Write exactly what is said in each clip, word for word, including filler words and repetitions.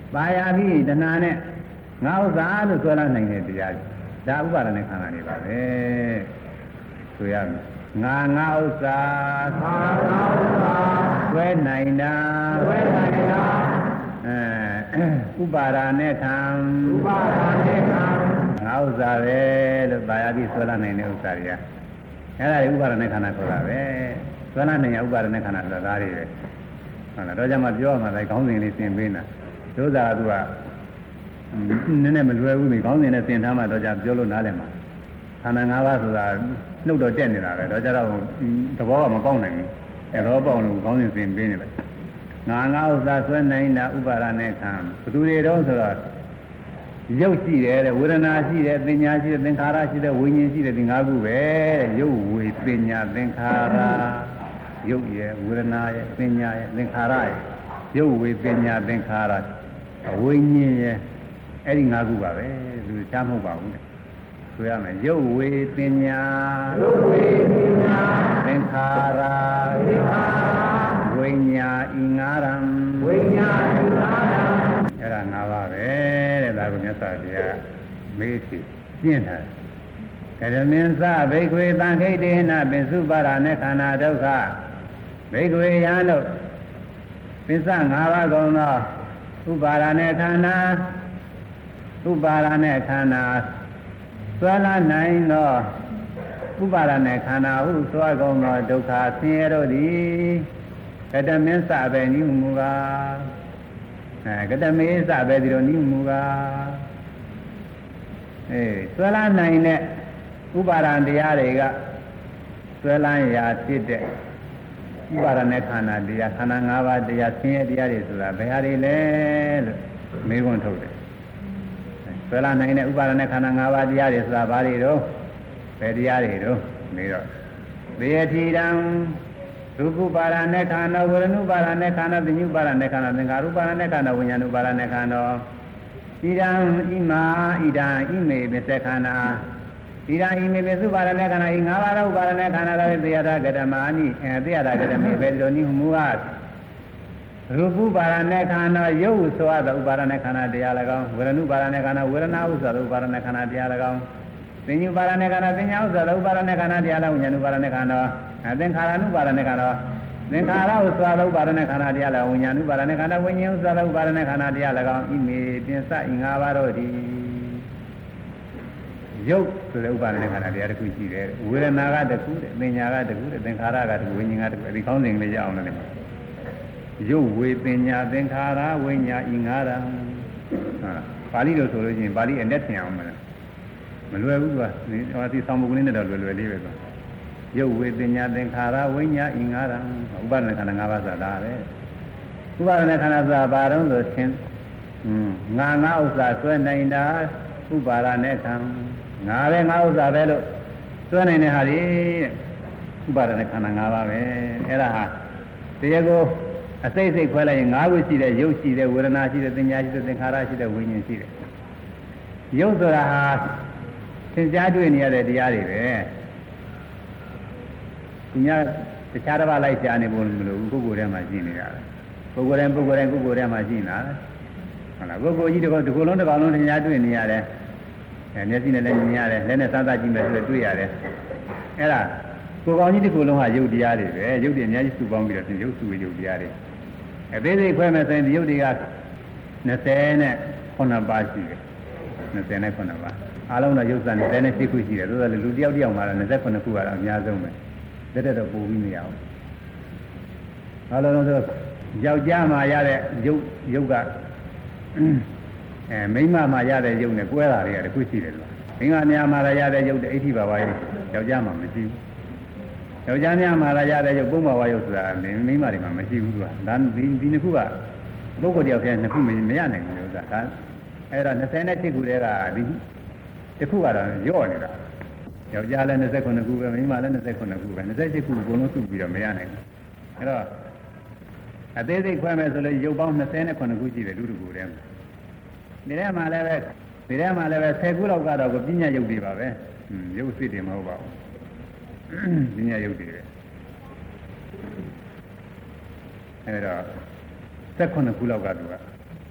ပါရပြီးတဏှာနဲ့ငါဥစ္စာလို့ဆွဲလာနိုင်တဲ့တရားဒါဥပါဒနဲ့ခန္ဓာနေပါပဲဆိုရမယ်ငါငါဥစ္စာငါငါဥစ္စာဆွဲနိုင်တာဆွဲနိုင်တာအဲဥပါဒနဲ့ခံဥပါဒနဲ့ခံငါဥစ္စာပဲလို့ပါရပြီးဆွဲလာနိုင်တဲ့ဥစ္စာတွေကအဲ့ဒါတွေဥပါဒနဲ့ခန္ဓာခေါ်တာပဲဆွဲလာနိုင်ရဥပါဒနဲ့ခန္ဓာဆိုတာဒါတွေပဲဟုတ်လားတော့ကြမှာပြောရမှာလေခေါင်းစဉ်လေးသင်ပေးတာဒုသာကသူကနည်းနည်းမလွယ်ဘူးလေခေါင်းစဉ်နဲ့သင်ထားမှတော့ကြပြောလို့နားလည်မှာခန္ဓာ၅ပါးဆိုတာနှုတ်တော့တက်နေတာပဲတော့ကြတော့သဘောကမပေါက်နိုင်ဘူးအဲတော့ပေါက်လို့ခေါင်းစဉ်သင်ပေးနေပဲငါငါဥစ္စာဆွဲနိုင်တာဥပါဒနဲ့ခံဘယ်သူတွေတော့ဆိုတော့ရုပ်ရှိတယ်တဲ့ဝေဒနာရှိတယ်ပညာရှိတယ်သင်္ခါရရှိတယ်ဝိညာဉ်ရှိတယ်ဒီ၅ခုပဲတဲ့ရုပ်ဝေပညာသင်္ခါရရုပ်ရဲ့ဝေဒနာရဲ့ပညာရဲ့သင်္ခါရရဲ့ရုပ်ဝေပညာသင်္ခါရဝိညာဉ်ရဲ့အဲ့ဒီ၅ခုပါပဲသူချမ်းမဟုတ်ပါဘူးတဲ့ဆိုရမယ်ရုပ်ဝေပညာရုပ်ဝေပညာသင်္ခါရသင်္ခါရဝိညာဉ်ဤငါးရံဝိညာဉ်ဤငါးရံအဲ့ဒါ၅ပါးပဲတဲ့ဒါကိုမြတ်စွာဘုရားမေးပြီးပြင့်ထားတယ်ကရမင်းစဘိက္ခွေတံခိတေနပင်စုပါရနဲ့ခန္ဓာဒုက္ခဘိက္ခွေယံတို့ပစ္စ၅ပါးကုန်သောဥပါဒနဲ့ခန္ဓာဥပါဒနဲ့ခန္ဓာဆွဲလာနိုင်သောဥပါဒနဲ့ခန္ဓာဟုဆွဲကုန်သောဒုက္ခဆင်းရဲတို့သည်ကတမင်းစပဲနိမူကားအဲကတမေစပဲဒီလိုနိမူကားအဲဆွဲလာနိုင်တဲ့ဥပါဒံတရားတွေကဆွဲလန်းရာဖြစ်တဲ့ဥပါဒနဲ့ခန္ဓာတရားခန္ဓာ၅ပါးတရားဆင်းရဲတရားတွေဆိုတာဘယ်ဟာတွေလဲလို့မေးခွန်းထုတ်တယ်ဆွဲလန်းနိုင်တဲ့ဥပါဒနဲ့ခန္ဓာ၅ပါးတရားတွေဆိုတာဘာတွေတော့ဘယ်တရားတွေတော့မေးတော့သေယတိတံရူပပါဒနဲ့ခန္ဓာဝေဒနုပါဒနဲ့ခန္ဓာသညုပါဒနဲ့ခန္ဓာသင်္ခါရုပါဒနဲ့ခန္ဓာဝိညာဉ်ုပါဒနဲ့ခန္ဓာဣဒံဣမာဣဒံဣမေပစ္စခန္ဓာဣဒံဣမေပစ္စုပါဒနဲ့ခန္ဓာဤ၅ပါးသောဥပါဒနဲ့ခန္ဓာတို့သေယတာကတမအာနိအဲသေယတာကတမေဘယ်လိုနည်းမူအားရူပပါဒနဲ့ခန္ဓာရုပ်ဆိုသောဥပါဒနဲ့ခန္ဓာတရား၎င်းဝေဒနုပါဒနဲ့ခန္ဓာဝေဒနာဥဆိုသောဥပါဒနဲ့ခန္ဓာတရား၎င်းသင်္ညုပါဒနဲ့ခန္ဓာသင်္ညာဥဆိုသောဥပါဒနဲ့ခန္ဓာတရား၎င်းဉာဏုပါဒနဲ့ခန္ဓာသင်္ခါရနုပါဒနဲ့ခန္ဓာသင်္ခါရဥဆိုသောဥပါဒနဲ့ခန္ဓာတရား၎င်းဉာဏုပါဒနဲ့ခန္ဓာဝိညာဉ်ဥဆိုသောဥပါဒနဲ့ခန္ဓာတရား၎င်းဣမေပြင်စဤ၅ပါးတို့သည်ရုပ်ဆိုတဲ့ဥပါဒနဲ့ခန္ဓာတရားတစ်ခုရှိတယ်ဝေဒနာကတစ်ခုတဲ့ပညာကတစ်ခုတဲ့သင်္ခါရကတစ်ခုဝိညာဉ်ကတစ်ခုဒီကောင်းစဉ်လေးရအောင်လည်းရုပ်ဝေပညာသင်္ခါရဝိညာဉ်ဤငါးရံဟာပါဠိလိုဆိုလို့ရှိရင်ပါဠိအနဲ့ထင်အောင်မလားမလွယ်ဘူးကွာဒီဟောဒီဆောင်ပုဂ္ဂလိနဲ့တော့လွယ်လွယ်လေးပဲကွာရုပ်ဝေပညာသင်္ခါရဝိညာဉ်ဤငါးရံဥပါဒနဲ့ခန္ဓာ၅ပါးဆိုတာပဲဥပါဒနဲ့ခန္ဓာဆိုတာဘာတုံးဆိုချင်းငါငါဥစ္စာဆွဲနိုင်တာဥပါဒနဲ့ခံငါပဲငါဥစ္စာပဲလို့ဆွဲနိုင်တဲ့ဟာတွေဥပါဒနဲ့ခန္ဓာ၅ပါးပဲအဲ့ဒါဟာတရားကိုအစိတ်စိတ်ခွဲလိုက်ရင်၅ခုရှိတဲ့ရုပ်ရှိတဲ့ဝေဒနာရှိတဲ့သင်ညာရှိတဲ့သင်္ခါရရှိတဲ့ဝိညာဉ်ရှိတယ်ရုပ်ဆိုတာဟာသင်ကြားတွေ့နေရတဲ့တရားတွေပဲဒီညတခြားတစ်ပါးလိုက်ရှားနေဖို့မလိုဘူးပုဂ္ဂိုလ်ထဲမှာရှိနေတာပုဂ္ဂိုလ်တိုင်းပုဂ္ဂိုလ်တိုင်းပုဂ္ဂိုလ်ထဲမှာရှိနေတာဟုတ်လားပုဂ္ဂိုလ်ကြီးတစ်ခုတစ်ခုလုံးတစ်ကောင်လုံးသင်ကြားတွေ့နေရတယ်အဲမျက်စိနဲ့လည်းမြင်ရတယ်လက်နဲ့စားစားကြည့်မယ်ဆိုလည်းတွေ့ရတယ်အဲ့ဒါကိုယ်ကောင်းကြီးတစ်ခုလုံးဟာရုပ်တရားတွေပဲရုပ်တွေအများကြီးစုပေါင်းပြီးတော့ရုပ်စုရုပ်တရားတွေအသေးစိတ်ခွဲမယ်ဆိုရင်ဒီရုပ်တွေက၂၀နဲ့ခုနှစ်ပါးရှိတယ်၂၀နဲ့ခုနှစ်ပါးအားလုံးတော့ရုပ်စံ၂၀နဲ့၈ခုရှိတယ်သို့သော်လူတယောက်တယောက်မှာတော့၂၉ခုကတော့အများဆုံးပဲတက်တက်တော့ပိုပြီးမရအောင်အားလုံးဆိုယောက်ျားမှာရတဲ့ရုပ်ရုပ်ကအဲမိန်းမမှာရတဲ့ရုပ်နဲ့ကွဲတာတွေကတခုရှိတယ်လို့မိန်းမများမှာရတဲ့ရုပ်တဲ့အိဋ္ဌိဘာဝရုပ်ယောက်ျားမှာမရှိဘူးယောက်ျားများမှာရတဲ့ရုပ်ပုံဘာဝရုပ်ဆိုတာမိန်းမတွေမှာမရှိဘူးသူကဒါဒီဒီနှစ်ခုကပုဂ္ဂိုလ်တယောက်တည်းနှစ်ခုမရနိုင်ဘူးလို့ဆိုတာဒါအဲ့တော့၂၀နဲ့၈ခုတည်းကဒီတစ်ခုကတော့ရော့နေတာယောက်ျားလည်း၂၉ခုပဲမိန်းမလည်း၂၉ခုပဲ၂၈ခုအကုန်လုံးစုပြီးတော့မရနိုင်ဘူးအဲ့တော့အသေးစိတ်ခွဲမယ်ဆိုလို့ရုပ်ပေါင်း၂၀နဲ့ခုရှိတယ်လူတူကိုယ်တည်းဒီထဲမှာလည်းပဲဒီထဲမှာလည်းပဲ၁၀ခုလောက်ကတော့ပညာရုပ်တွေပါပဲရုပ်စစ်တွေမဟုတ်ပါဘူးပညာရုပ်တွေပဲအဲဒါ၁၈ခုလောက်ကသူက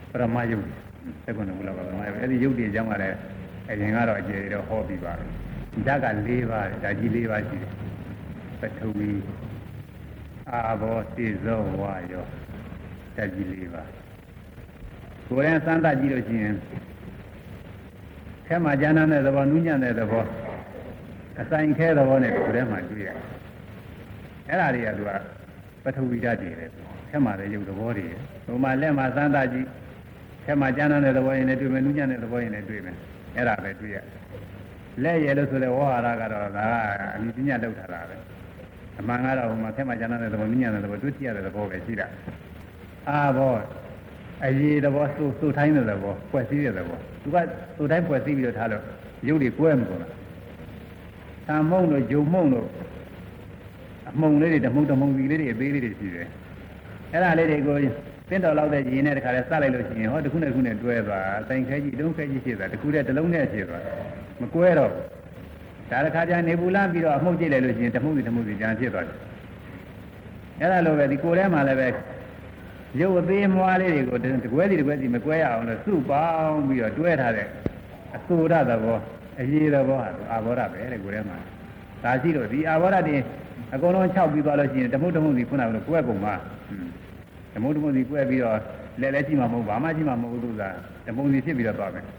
ပရမယုတ်သက်ကွန်ဘူးလားပရမယုတ်အဲ့ဒီယုတ်တွေအကြောင်းကလည်းအရင်ကတော့အကျေတော့ဟောပြီးပါပြီဓာတ်က၄ပါးဓာတ်ကြီး၄ပါးရှိတယ်ပထဝီအာဘောစေဇောဝါယောဓာတ်ကြီး၄ပါးကိုယ်ရင်စမ်းသပ်ကြည့်လို့ရှိရင်ခဲမှာဉာဏ်နဲ့သဘောနုညံ့တဲ့သဘောအဆိုင်ခဲသဘောနဲ့ကိုယ်ထဲမှာတွေ့ရတယ်အဲ့ဒါတွေကသူကပထဝီဓာတ်တွေပဲခဲမှာလည်းရုပ်သဘောတွေဟိုမှာလက်မှာစမ်းသပ်ကြည့်ခဲမှာဉာဏ်နဲ့သဘောရင်လည်းတွေ့မယ်နုညံ့တဲ့သဘောရင်လည်းတွေ့မယ်အဲ့ဒါပဲတွေ့ရလက်ရယ်လို့ဆိုတဲ့ဝါဟာရကတော့ဒါကအမိပညာလောက်ထားတာပဲအမှန်ကတော့ဟိုမှာခဲမှာဉာဏ်နဲ့သဘောနုညံ့တဲ့သဘောတွေ့ကြည့်ရတဲ့သဘောပဲရှိတာအာဘောအရေးသဘောစိုးစိုးတိုင်းတဲ့သဘောပွက်စည်းတဲ့သဘောသူကစိုးတိုင်းပွက်စည်းပြီးတော့ထားလို့ရုပ်တွေကွဲမကုန်လားသံမုံတို့ဂျုံမုံတို့အမှုံလေးတွေတမှုံတမှုံစီလေးတွေအသေးလေးတွေရှိတယ်အဲ့ဒါလေးတွေကိုသင်တော်လောက်တဲ့ရင်းနဲ့တခါလဲစလိုက်လို့ရှိရင်ဟောတစ်ခုနဲ့တစ်ခုနဲ့တွဲသွားအတိုင်းခဲကြီးတုံးခဲကြီးဖြစ်သွားတစ်ခုနဲ့တစ်လုံးနဲ့ဖြစ်သွားမကွဲတော့ဒါတစ်ခါကျနေပူလာပြီးတော့အမှုတ်ကြည့်လိုက်လို့ရှိရင်တမှုစီတမှုစီကြံဖြစ်သွားတယ်အဲ့ဒါလိုပဲဒီကိုယ်ထဲမှာလည်းပဲရုပ်အသေးမွားလေးတွေကိုတကွဲစီတကွဲစီမကွဲရအောင်လို့စုပေါင်းပြီးတော့တွဲထားတဲ့အဆိုရသဘောအရေးသဘောဟာအာဘောဓပဲတဲ့ကိုယ်ထဲမှာဒါရှိလို့ဒီအာဘောဓတွေအကုန်လုံး၆ပြီးသွားလို့ရှိရင်တမှုတမှုစီခုနကလိုကွဲကုန်မှာတမှုတမှုစီကွဲပြီးတော့လဲလဲကြည့်မှာမဟုတ်ဘာမှကြည့်မှာမဟုတ်သူကတမှုစီဖြစ်ပြီးတော့သွားမယ်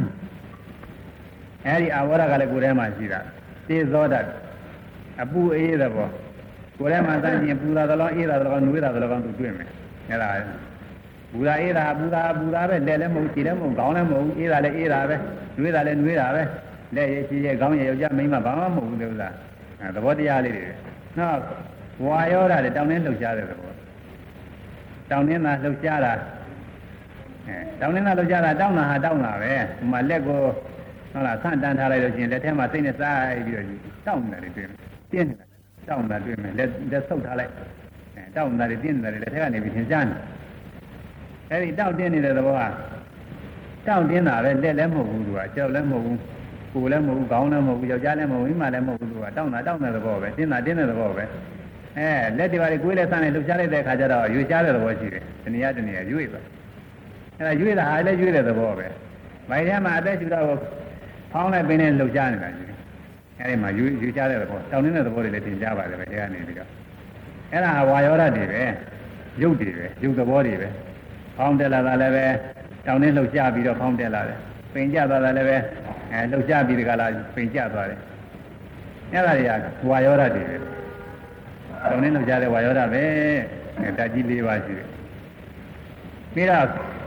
အဲဒီအာဘောဓကလည်းကိုယ်ထဲမှာရှိတာသေဇောဓာတ်အပူအေးသဘောကိုယ်ထဲမှာသန့်ကျင်ပူတာသလားအေးတာသလားနွေးတာသလားသူတွေ့မယ်အဲ့ဒါဘူရာအေးတာဘူရာဘူရာပဲလဲလဲမဟုတ်ကြည့်လဲမဟုတ်ခေါင်းလည်းမဟုတ်အေးတာလည်းအေးတာပဲနွေးတာလည်းနွေးတာပဲလက်ရည်ချီရဲ့ခေါင်းရည်ယောက်ျားမိန်းမဘာမှမဟုတ်ဘူးလို့လားသဘောတရားလေးတွေနောက်ဝါယောဓာတ်လည်းတောင်းနှင်းလှုပ်ရှားတဲ့သဘောတောင်းနှင်းသာလှုပ်ရှားတာအဲတောင်းနှင်းသာလှုပ်ရှားတာတောင်းတာဟာတောင်းတာပဲဟိုမှာလက်ကိုဟုတ်လားဆန့်တန်းထားလိုက်လို့ရှိရင်လက်ထဲမှာစိတ်နဲ့စားပြီးတော့တောင်းနေတာတွေတွေ့မယ်ပြင်းနေတာတောင်းတာတွေ့မယ်လက်လက်ဆုပ်ထားလိုက်အဲတောင်းတာတွေပြင်းနေတာတွေလက်ထဲကနေပြီးသင်ကြားနေအဲဒီတောက်တင်းနေတဲ့သဘောကတောက်တင်းတာပဲလက်လည်းမဟုတ်ဘူးသူကကြောက်လည်းမဟုတ်ဘူးကိုယ်လည်းမဟုတ်ဘူးခေါင်းလည်းမဟုတ်ဘူးယောက်ျားလည်းမဟုတ်ဘူးမိန်းမလည်းမဟုတ်ဘူးသူကတောင်းတာတောင်းတဲ့သဘောပဲတင်းတာတင်းတဲ့သဘောပဲအဲလက်တွေပါလေကိုယ်လည်းဆန်းနေလှုပ်ရှားလိုက်တဲ့အခါကျတော့ရွေ့ရှားတဲ့သဘောရှိတယ်တဏှာတဏှာရွေ့သွားအဲဒါရွေ့တာဟာလည်းရွေ့တဲ့သဘောပဲမိုင်ထဲမှာအသက်ရှူတော့ဖောင်းလိုက်ပင်နဲ့လှုပ်ရှားနေတာကြီးအဲဒီမှာရွေ့ရွေ့ရှားတဲ့သဘောတောင်းနေတဲ့သဘောတွေလည်းသင်ကြားပါတယ်ပဲအဲကနေပြီးတော့အဲ့ဒါဝါယောဓာတ်တွေပဲရုပ်တွေပဲရုပ်သဘောတွေပဲဖောင်းတက်လာတာလည်းပဲတောင်းနေလှုပ်ရှားပြီးတော့ဖောင်းတက်လာတယ်ပင်ကျသွားတာလည်းပဲအဲလှုပ်ရှားပြီးဒီကလာပင်ကျသွားတယ်အဲ့ဒါတွေကဝါယောဓာတ်တွေပဲတောင်းနေလှုပ်ရှားတဲ့ဝါယောဓာတ်ပဲအဲဓာတ်ကြီး၄ပါးရှိတယ်ပြီးတော့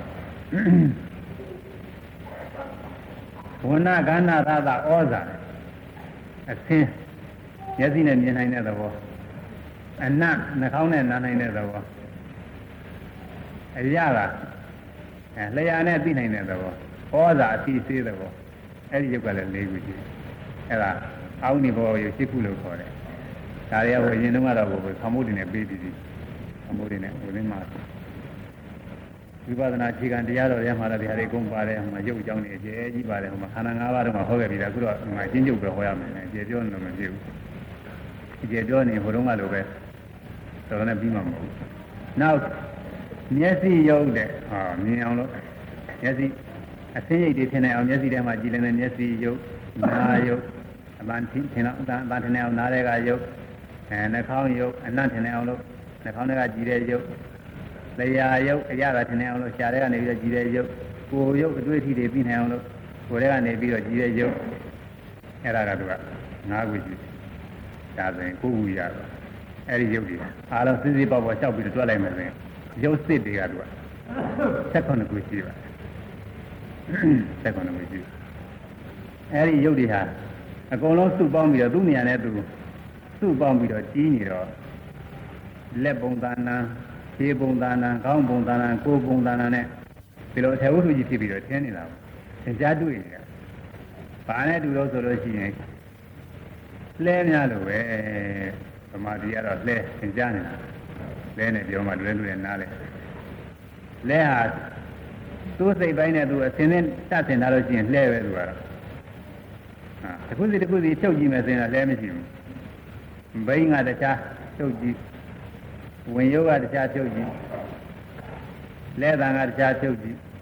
ဝဏကန္နာသသဩဇာအသင်းမျက်စိနဲ့မြင်နိုင်တဲ့သဘောအနတ်နှာခေါင်းနဲ့နားနိုင်တဲ့သဘောအရာကအဲလျှာနဲ့သိနိုင်တဲ့သဘောဩဇာအသိသေးသဘောအဲ့ဒီရုပ်ကလည်း၄ခုရှိတယ်အဲ့ဒါအောင်းနေဘောရုပ်၈ခုလို့ခေါ်တယ်ဒါတွေကဟိုအရင်တုန်းကတော့ဟိုခမိုးတင်နဲ့ပေးပြီးပြီခမိုးတင်နဲ့ဟိုဒီမှာဝိပဿနာခြေခံတရားတော်ထဲမှာလည်းဒီဟာတွေကုန်ပါတယ်ဟိုမှာရုပ်အကြောင်းတွေအကျယ်ကြီးပါတယ်ဟိုမှာခန္ဓာ၅ပါးတော့မှဟောခဲ့ပြီလားအခုတော့ဟိုမှာအချင်းချုပ်ပဲဟောရမယ်အကျယ်ပြောနေလို့မဖြစ်ဘူးအကျယ်ပြောနေဟိုတုန်းကလိုပဲတော်တော်နဲ့ပြီးမှာမဟုတ်ဘူးနောက်မျက်စိရုပ်တဲ့ဟာမြင်အောင်လို့မျက်စိအသိရိပ်တွေထင်နေအောင်မျက်စိထဲမှာကြည်လင်တဲ့မျက်စိရုပ်နားရုပ်အပန်းထင်ထင်အောင်အပန်းထင်နေအောင်နားတဲ့ကရုပ်အဲနှာခေါင်းရုပ်အနံ့ထင်နေအောင်လို့နှာခေါင်းထဲကကြည်တဲ့ရုပ်လျှာရုပ်အရာကထင်နေအောင်လို့ရှားတဲ့ကနေပြီးတော့ကြည်တဲ့ရုပ်ကိုယ်ရုပ်အတွေ့အထိတွေပြီးနေအောင်လို့ကိုယ်ထဲကနေပြီးတော့ကြည်တဲ့ရုပ်အဲ့ဒါကသူကငါးခုရှိဒါဆိုရင်ကိုယ်ခုရတော့အဲ့ဒီရုပ်တွေအားလုံးစစ်စစ်ပေါက်ပေါက်လျှောက်ပြီးတော့တွက်လိုက်မယ်ဆိုရင်ရုပ်စစ်တွေကသူကဆက်ခုနှစ်ခုရှိပါဆက်ခုနှစ်ခုရှိအဲ့ဒီရုပ်တွေဟာအကုန်လုံးစုပေါင်းပြီးတော့သူ့နေရာနဲ့သူစုပေါင်းပြီးတော့ကြီးနေတော့လက်ပုံသဏ္ဍာန်ခြေပုံသဏ္ဍာန်ခေါင်းပုံသဏ္ဍာန်ကိုယ်ပုံသဏ္ဍာန်နဲ့ဒီလိုအထက်ဝတ္ထုကြီးဖြစ်ပြီးတော့ထင်းနေတာပေါ့သင်ကြားတွေ့နေတာဘာနဲ့တူလို့ဆိုလို့ရှိရင်လဲများလို့ပဲဗမာပြည်ကတော့လဲသင်ကြားနေတာလဲနဲ့ပြောမှလွယ်လွယ်နားလဲလဲဟာသူ့စိတ်ပိုင်းနဲ့သူအစင်းနဲ့တတ်တင်လာလို့ရှိရင်လဲပဲသူကတော့ဟာတစ်ခုစီတစ်ခုစီချုပ်ကြည့်မယ်ဆိုရင်လဲမရှိဘူးဘိန်းကတခြားချုပ်ကြည့်ဝင်ရုပ်ကတခြားချုပ်ကြည့်လဲတံကတခြားချုပ်ကြည့်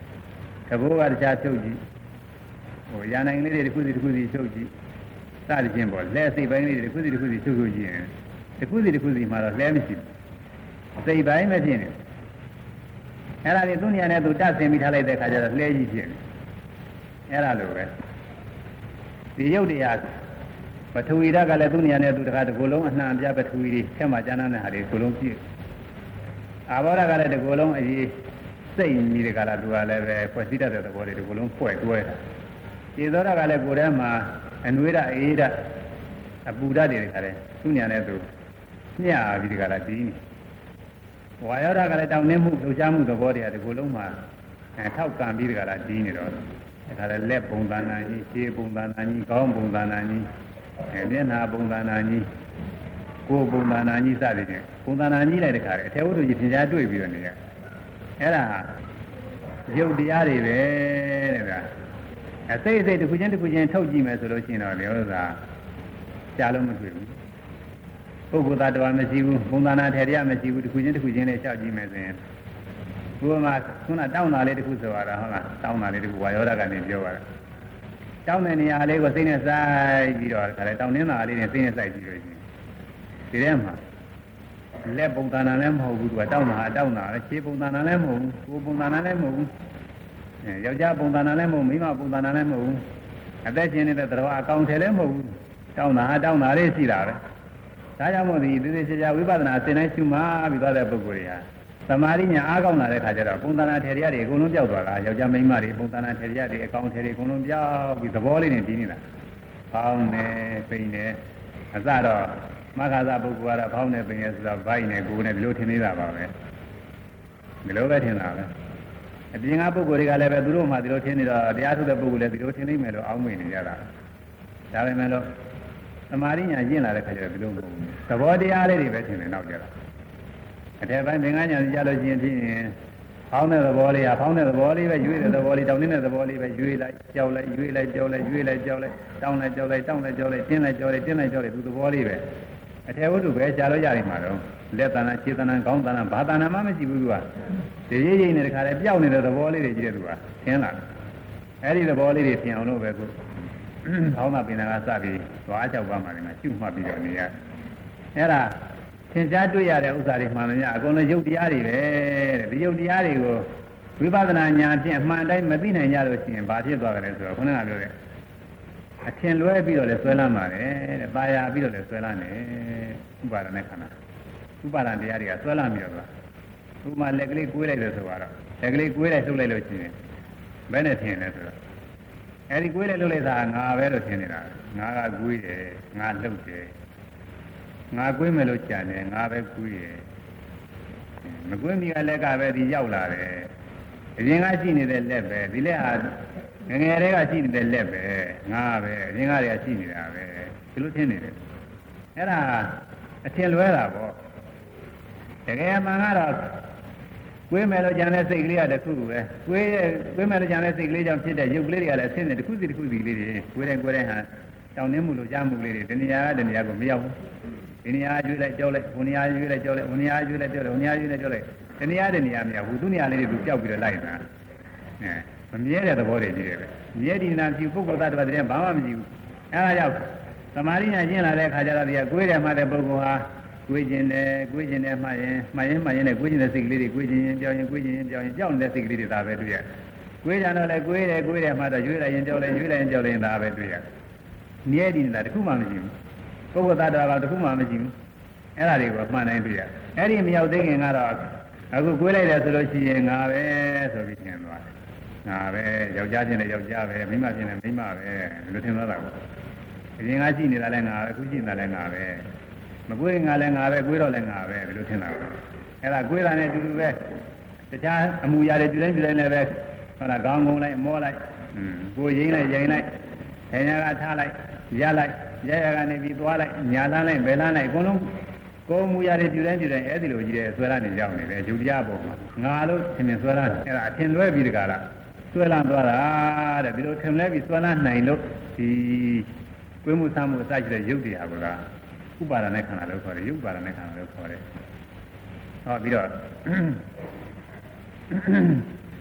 တဘောကတခြားချုပ်ကြည့်ဟိုရာနိုင်လေးတွေတစ်ခုစီတစ်ခုစီချုပ်ကြည့်စသဖြင့်ပေါ့လက်စိတ်ပိုင်းလေးတွေတစ်ခုစီတစ်ခုစီချုပ်ချုပ်ကြည့်ရင်တစ်ခုစီတစ်ခုစီမှာတော့လဲမရှိဘူးစိတ်ပိုင်းပဲဖြစ်နေအဲ့ဒါတွေသူ့နေရာနဲ့သူတတ်ဆင်ပြီးထားလိုက်တဲ့ခါကျတော့လဲကြီးဖြစ်နေအဲ့ဒါလိုပဲဒီရုပ်တရားပထဝီဓာတ်ကလည်းသူ့နေရာနဲ့သူတခါတကူလုံးအနှံပြပထဝီတွေဆက်မှကျမ်းတဲ့ဟာတွေကိုလုံးပြည့်အာဘောဓာတ်ကလည်းတကူလုံးအရေးစိတ်ကြီးတဲ့ကလာသူကလည်းပဲဖွဲ့စည်းတတ်တဲ့သဘောတွေတကူလုံးဖွဲ့တွဲတာခြေသောဓာတ်ကလည်းကိုယ်ထဲမှာအနွေးဓာတ်အေးဓာတ်အပူဓာတ်တွေခါတယ်သူ့နေရာနဲ့သူမျှပြီးဒီကလာတီးနေဝါယောဓာတ်ကလည်းတောင်းနှင်းမှုလှုပ်ရှားမှုသဘောတွေကတကူလုံးမှာအဲထောက်ကံပြီးဒီကလာတီးနေတော့ဒါလည်းလက်ပုံသဏ္ဍာန်ကြီးခြေပုံသဏ္ဍာန်ကြီးခေါင်းပုံသဏ္ဍာန်ကြီးအဲမျက်နှာပုံသဏ္ဍာန်ကြီးကိုယ်ပုံသဏ္ဍာန်ကြီးစသည်ဖြင့်ပုံသဏ္ဍာန်ကြီးလိုက်တဲ့ခါတယ်အထေဝတ္ထုကြီးသင်ကြားတွေ့ပြီးတော့နေရအဲ့ဒါရုပ်တရားတွေပဲတဲ့ဗျာအစိတ်အစိတ်တစ်ခုချင်းတစ်ခုချင်းထုတ်ကြည့်မယ်ဆိုလို့ရှိရင်တော့ဒီဥစ္စာကြားလို့မတွေ့ဘူးပုဂ္ဂိုလ်သားတော်မရှိဘူးပုံသဏ္ဍာန်ထေရမရှိဘူးတစ်ခုချင်းတစ်ခုချင်းလေးရှောက်ကြည့်မယ်ဆိုရင်ဘုရားခုနတောင်းတာလေးတစ်ခုဆိုရတာဟုတ်လားတောင်းတာလေးတစ်ခုဝါယောဓာတ်ကနေပြောရတာတောင်းတဲ့နေရာလေးကိုစိတ်နဲ့စိုက်ပြီးတော့ဒါလည်းတောင်းနေတာလေးနဲ့စိတ်နဲ့စိုက်ကြည့်လို့ရှိရင်ဒီထဲမှာလက်ပုံသဏ္ဍာန်လည်းမဟုတ်ဘူးသူကတောင်းတာတောင်းတာလည်းခြေပုံသဏ္ဍာန်လည်းမဟုတ်ဘူးကိုယ်ပုံသဏ္ဍာန်လည်းမဟုတ်ဘူးအဲယောက်ျားပုံသဏ္ဍာန်လည်းမဟုတ်မိန်းမပုံသဏ္ဍာန်လည်းမဟုတ်ဘူးအသက်ရှင်နေတဲ့တရားအကောင်ထဲလည်းမဟုတ်ဘူးတောင်းတာတောင်းတာလေးရှိတာပဲဒါကြောင့်မို့ဒီသေသေးချာချာဝိပဿနာအစဉ်တိုင်းရှုမှပြီးသွားတဲ့ပုဂ္ဂိုလ်တွေကသမာဓိညာအားကောင်းလာတဲ့ခါကျတော့ပုံသဏ္ဍာန်ထေရတွေအကုန်လုံးပြောက်သွားတာယောက်ျားမိန်းမတွေပုံသဏ္ဍာန်ထေရတွေအကောင်ထဲတွေအကုန်လုံးပြောက်ပြီးသဘောလေးနဲ့ပြီးနေတာဖောင်းနေပိန်နေအစတော့မဂ္ဂသပုဂ္ဂိုလ်ကတော့ဖောင်းနေပိန်နေဆိုတော့ဘိုက်နေကိုယ်နဲ့ဒီလိုထင်နေတာပါပဲဒီလိုပဲထင်တာပဲအပြင်ကပုဂ္ဂိုလ်တွေကလည်းပဲသူတို့မှဒီလိုထင်နေတော့တရားထုတဲ့ပုဂ္ဂိုလ်လည်းဒီလိုထင်နေမယ်လို့အောင်းမိနေကြတာဒါပေမဲ့လို့သမာဓိညာကျင့်လာတဲ့ခါကျတော့ဒီလိုမဟုတ်ဘူးသဘောတရားလေးတွေပဲထင်နေနောက်ကြတာအထက်ပိုင်းသင်္ကန်းညာကြားလို့ရှိရင်ဖြင့်ဖောင်းတဲ့သဘောလေးကဖောင်းတဲ့သဘောလေးပဲရွေးတဲ့သဘောလေးတောင်းနေတဲ့သဘောလေးပဲရွေးလိုက်ကြောက်လိုက်ရွေးလိုက်ကြောက်လိုက်ရွေးလိုက်ကြောက်လိုက်တောင်းလိုက်ကြောက်လိုက်တောင်းလိုက်ကြောက်လိုက်တင်းလိုက်ကြောက်လိုက်တင်းလိုက်ကြောက်လိုက်သူသဘောလေးပဲအထက်ဝတ္ထုပဲရှားလို့ရနေမှာတော့လက်တဏ္ဍခြေတဏ္ဍခေါင်းတဏ္ဍဘာတဏ္ဍမှမရှိဘူးသူကဒီရိပ်ရိပ်နဲ့တခါလဲပျောက်နေတဲ့သဘောလေးတွေကြီးတဲ့သူကသင်လာတယ်အဲ့ဒီသဘောလေးတွေသင်အောင်လို့ပဲသူခေါင်းသာပင်နာကစပြီးသွားကြောက်ပါမှလည်းရှုမှတ်ပြီးတော့နေရအဲ့ဒါသင်ကြားတွေ့ရတဲ့ဥစ္စာတွေမှန်တယ်အကုန်လုံးယုတ်တရားတွေပဲတဲ့ဒီယုတ်တရားတွေကိုဝိပဿနာဉာဏ်ဖြင့်အမှန်တိုင်းမသိနိုင်ကြလို့ရှိရင်ဘာဖြစ်သွားကြလဲဆိုတော့ခုနကပြောတဲ့အထင်လွဲပြီးတော့လည်းဆွဲလန်းပါတယ်တဲ့ပါရပြီးတော့လည်းဆွဲလန်းတယ်ဥပါဒနဲ့ခန္ဓာဥပါဒတရားတွေကဆွဲလန်းပြီးတော့ဥပမာလက်ကလေးကွေးလိုက်လို့ဆိုတော့လက်ကလေးကွေးလိုက်ထုတ်လိုက်လို့ရှိရင်ဘယ်နဲ့ထင်လဲဆိုတော့အဲဒီကွေးလိုက်လို့လိုက်တာငါပဲလို့ထင်နေတာငါကကွေးတယ်ငါလှုပ်တယ်ငါကွေးမယ်လို့ကြံတယ်ငါပဲကွေးရယ်မကွေးမီကလက်ကပဲဒီရောက်လာတယ်အရင်ကရှိနေတဲ့လက်ပဲဒီလက်ဟာငငယ်တွေကရှိနေတဲ့လက်ပဲငါပဲအရင်ကတည်းကရှိနေတာပဲဒီလိုထင်နေတယ်အဲ့ဒါအထင်လွဲတာပေါ့တကယ်မှန်ကတော့ကွေးမယ်လို့ကြံတဲ့စိတ်ကလေးကတခုပဲကွေးကွေးမယ်လို့ကြံတဲ့စိတ်ကလေးကြောင့်ဖြစ်တဲ့ရုပ်ကလေးတွေကလည်းအဆင်းနဲ့တခုစီတခုစီလေးတွေကွေးတဲ့ကွေးတဲ့ဟာတောင်းနှင်းမှုလို့ကြားမှုလေးတွေတဏှာကတဏှာကိုမရောက်ဘူးဒီနေရာကျွေးလိုက်ကြောက်လိုက်ဘုံနေရာကျွေးလိုက်ကြောက်လိုက်ဘုံနေရာကျွေးလိုက်ကြောက်လိုက်ဘုံနေရာကျွေးလိုက်ကြောက်လိုက်တနေရာတနေရာမရဘူးသူနေရာလေးတွေသူကြောက်ပြီးတော့လိုက်တာအဲမမြဲတဲ့သဘောတွေကြီးတယ်ပဲမြဲဒီနာကြည့်ပုဂ္ဂိုလ်သားတစ်ပါးတည်းဘာမှမကြည့်ဘူးအဲဒါကြောင့်သမာဓိညာကျင့်လာတဲ့အခါကျတော့ဒီကကိုယ်တယ်မှတဲ့ပုဂ္ဂိုလ်ဟာကိုယ်ကျင်တယ်ကိုယ်ကျင်တယ်မှရင်မှရင်မှရင်နဲ့ကိုယ်ကျင်တဲ့စိတ်ကလေးတွေကိုယ်ကျင်ရင်ပြောင်းရင်ကိုယ်ကျင်ရင်ပြောင်းရင်ကြောက်နေတဲ့စိတ်ကလေးတွေဒါပဲတွေ့ရကိုယ်ကြတော့လေကိုယ်တယ်ကိုယ်တယ်မှတော့ရွေးလိုက်ရင်ကြောက်လိုက်ရွေးလိုက်ရင်ကြောက်လိုက်ဒါပဲတွေ့ရမြဲဒီနာတခုမှမရှိဘူးပုဂ္ဂိုလ်သားတော်ကတခုမှမရှိဘူးအဲ့ဒါတွေကိုမှန်တိုင်းတွေ့ရအဲ့ဒီမရောက်သေးခင်ကတော့အခုကွေးလိုက်တယ်ဆိုလို့ရှိရင်ငါပဲဆိုပြီးထင်သွားတယ်ငါပဲယောက်ျားချင်းလည်းယောက်ျားပဲမိန်းမချင်းလည်းမိန်းမပဲဒီလိုထင်သွားတာပေါ့အရင်ကရှိနေတာလည်းငါပဲအခုရှိနေတာလည်းငါပဲမကွေးငါလည်းငါပဲကွေးတော့လည်းငါပဲဒီလိုထင်တာပေါ့အဲ့ဒါကွေးတာနဲ့အတူတူပဲတခြားအမူအရာတွေကျွတိုင်းကျွတိုင်းလည်းပဲဟုတ်လားခေါင်းကုန်းလိုက်မောလိုက်ကိုရင်းလိုက်ရင်လိုက်ခဏကထားလိုက်ရလိုက်ရရကနေပြီးသွားလိုက်ညာလန်းလိုက်ဘယ်လန်းလိုက်အကုန်လုံးကိုယ်မူရတဲ့ပြုတိုင်းပြုတိုင်းအဲ့ဒီလိုကြီးတဲ့ဆွဲလာနေရောက်နေတယ်ဂျုတရားပုံမှာငါလို့ထင်မြင်ဆွဲလာအဲ့ဒါအထင်လွဲပြီးတကားလားဆွဲလာသွားတာတဲ့ဒီလိုထင်လဲပြီးဆွဲလာနိုင်လို့ဒီကွေးမှုဆမ်းမှုအစရှိတဲ့ရုပ်တရားကဥပါဒနဲ့ခန္ဓာလို့ခေါ်တယ်ရုပ်ပါဒနဲ့ခန္ဓာလို့ခေါ်တယ်ဟောပြီးတော့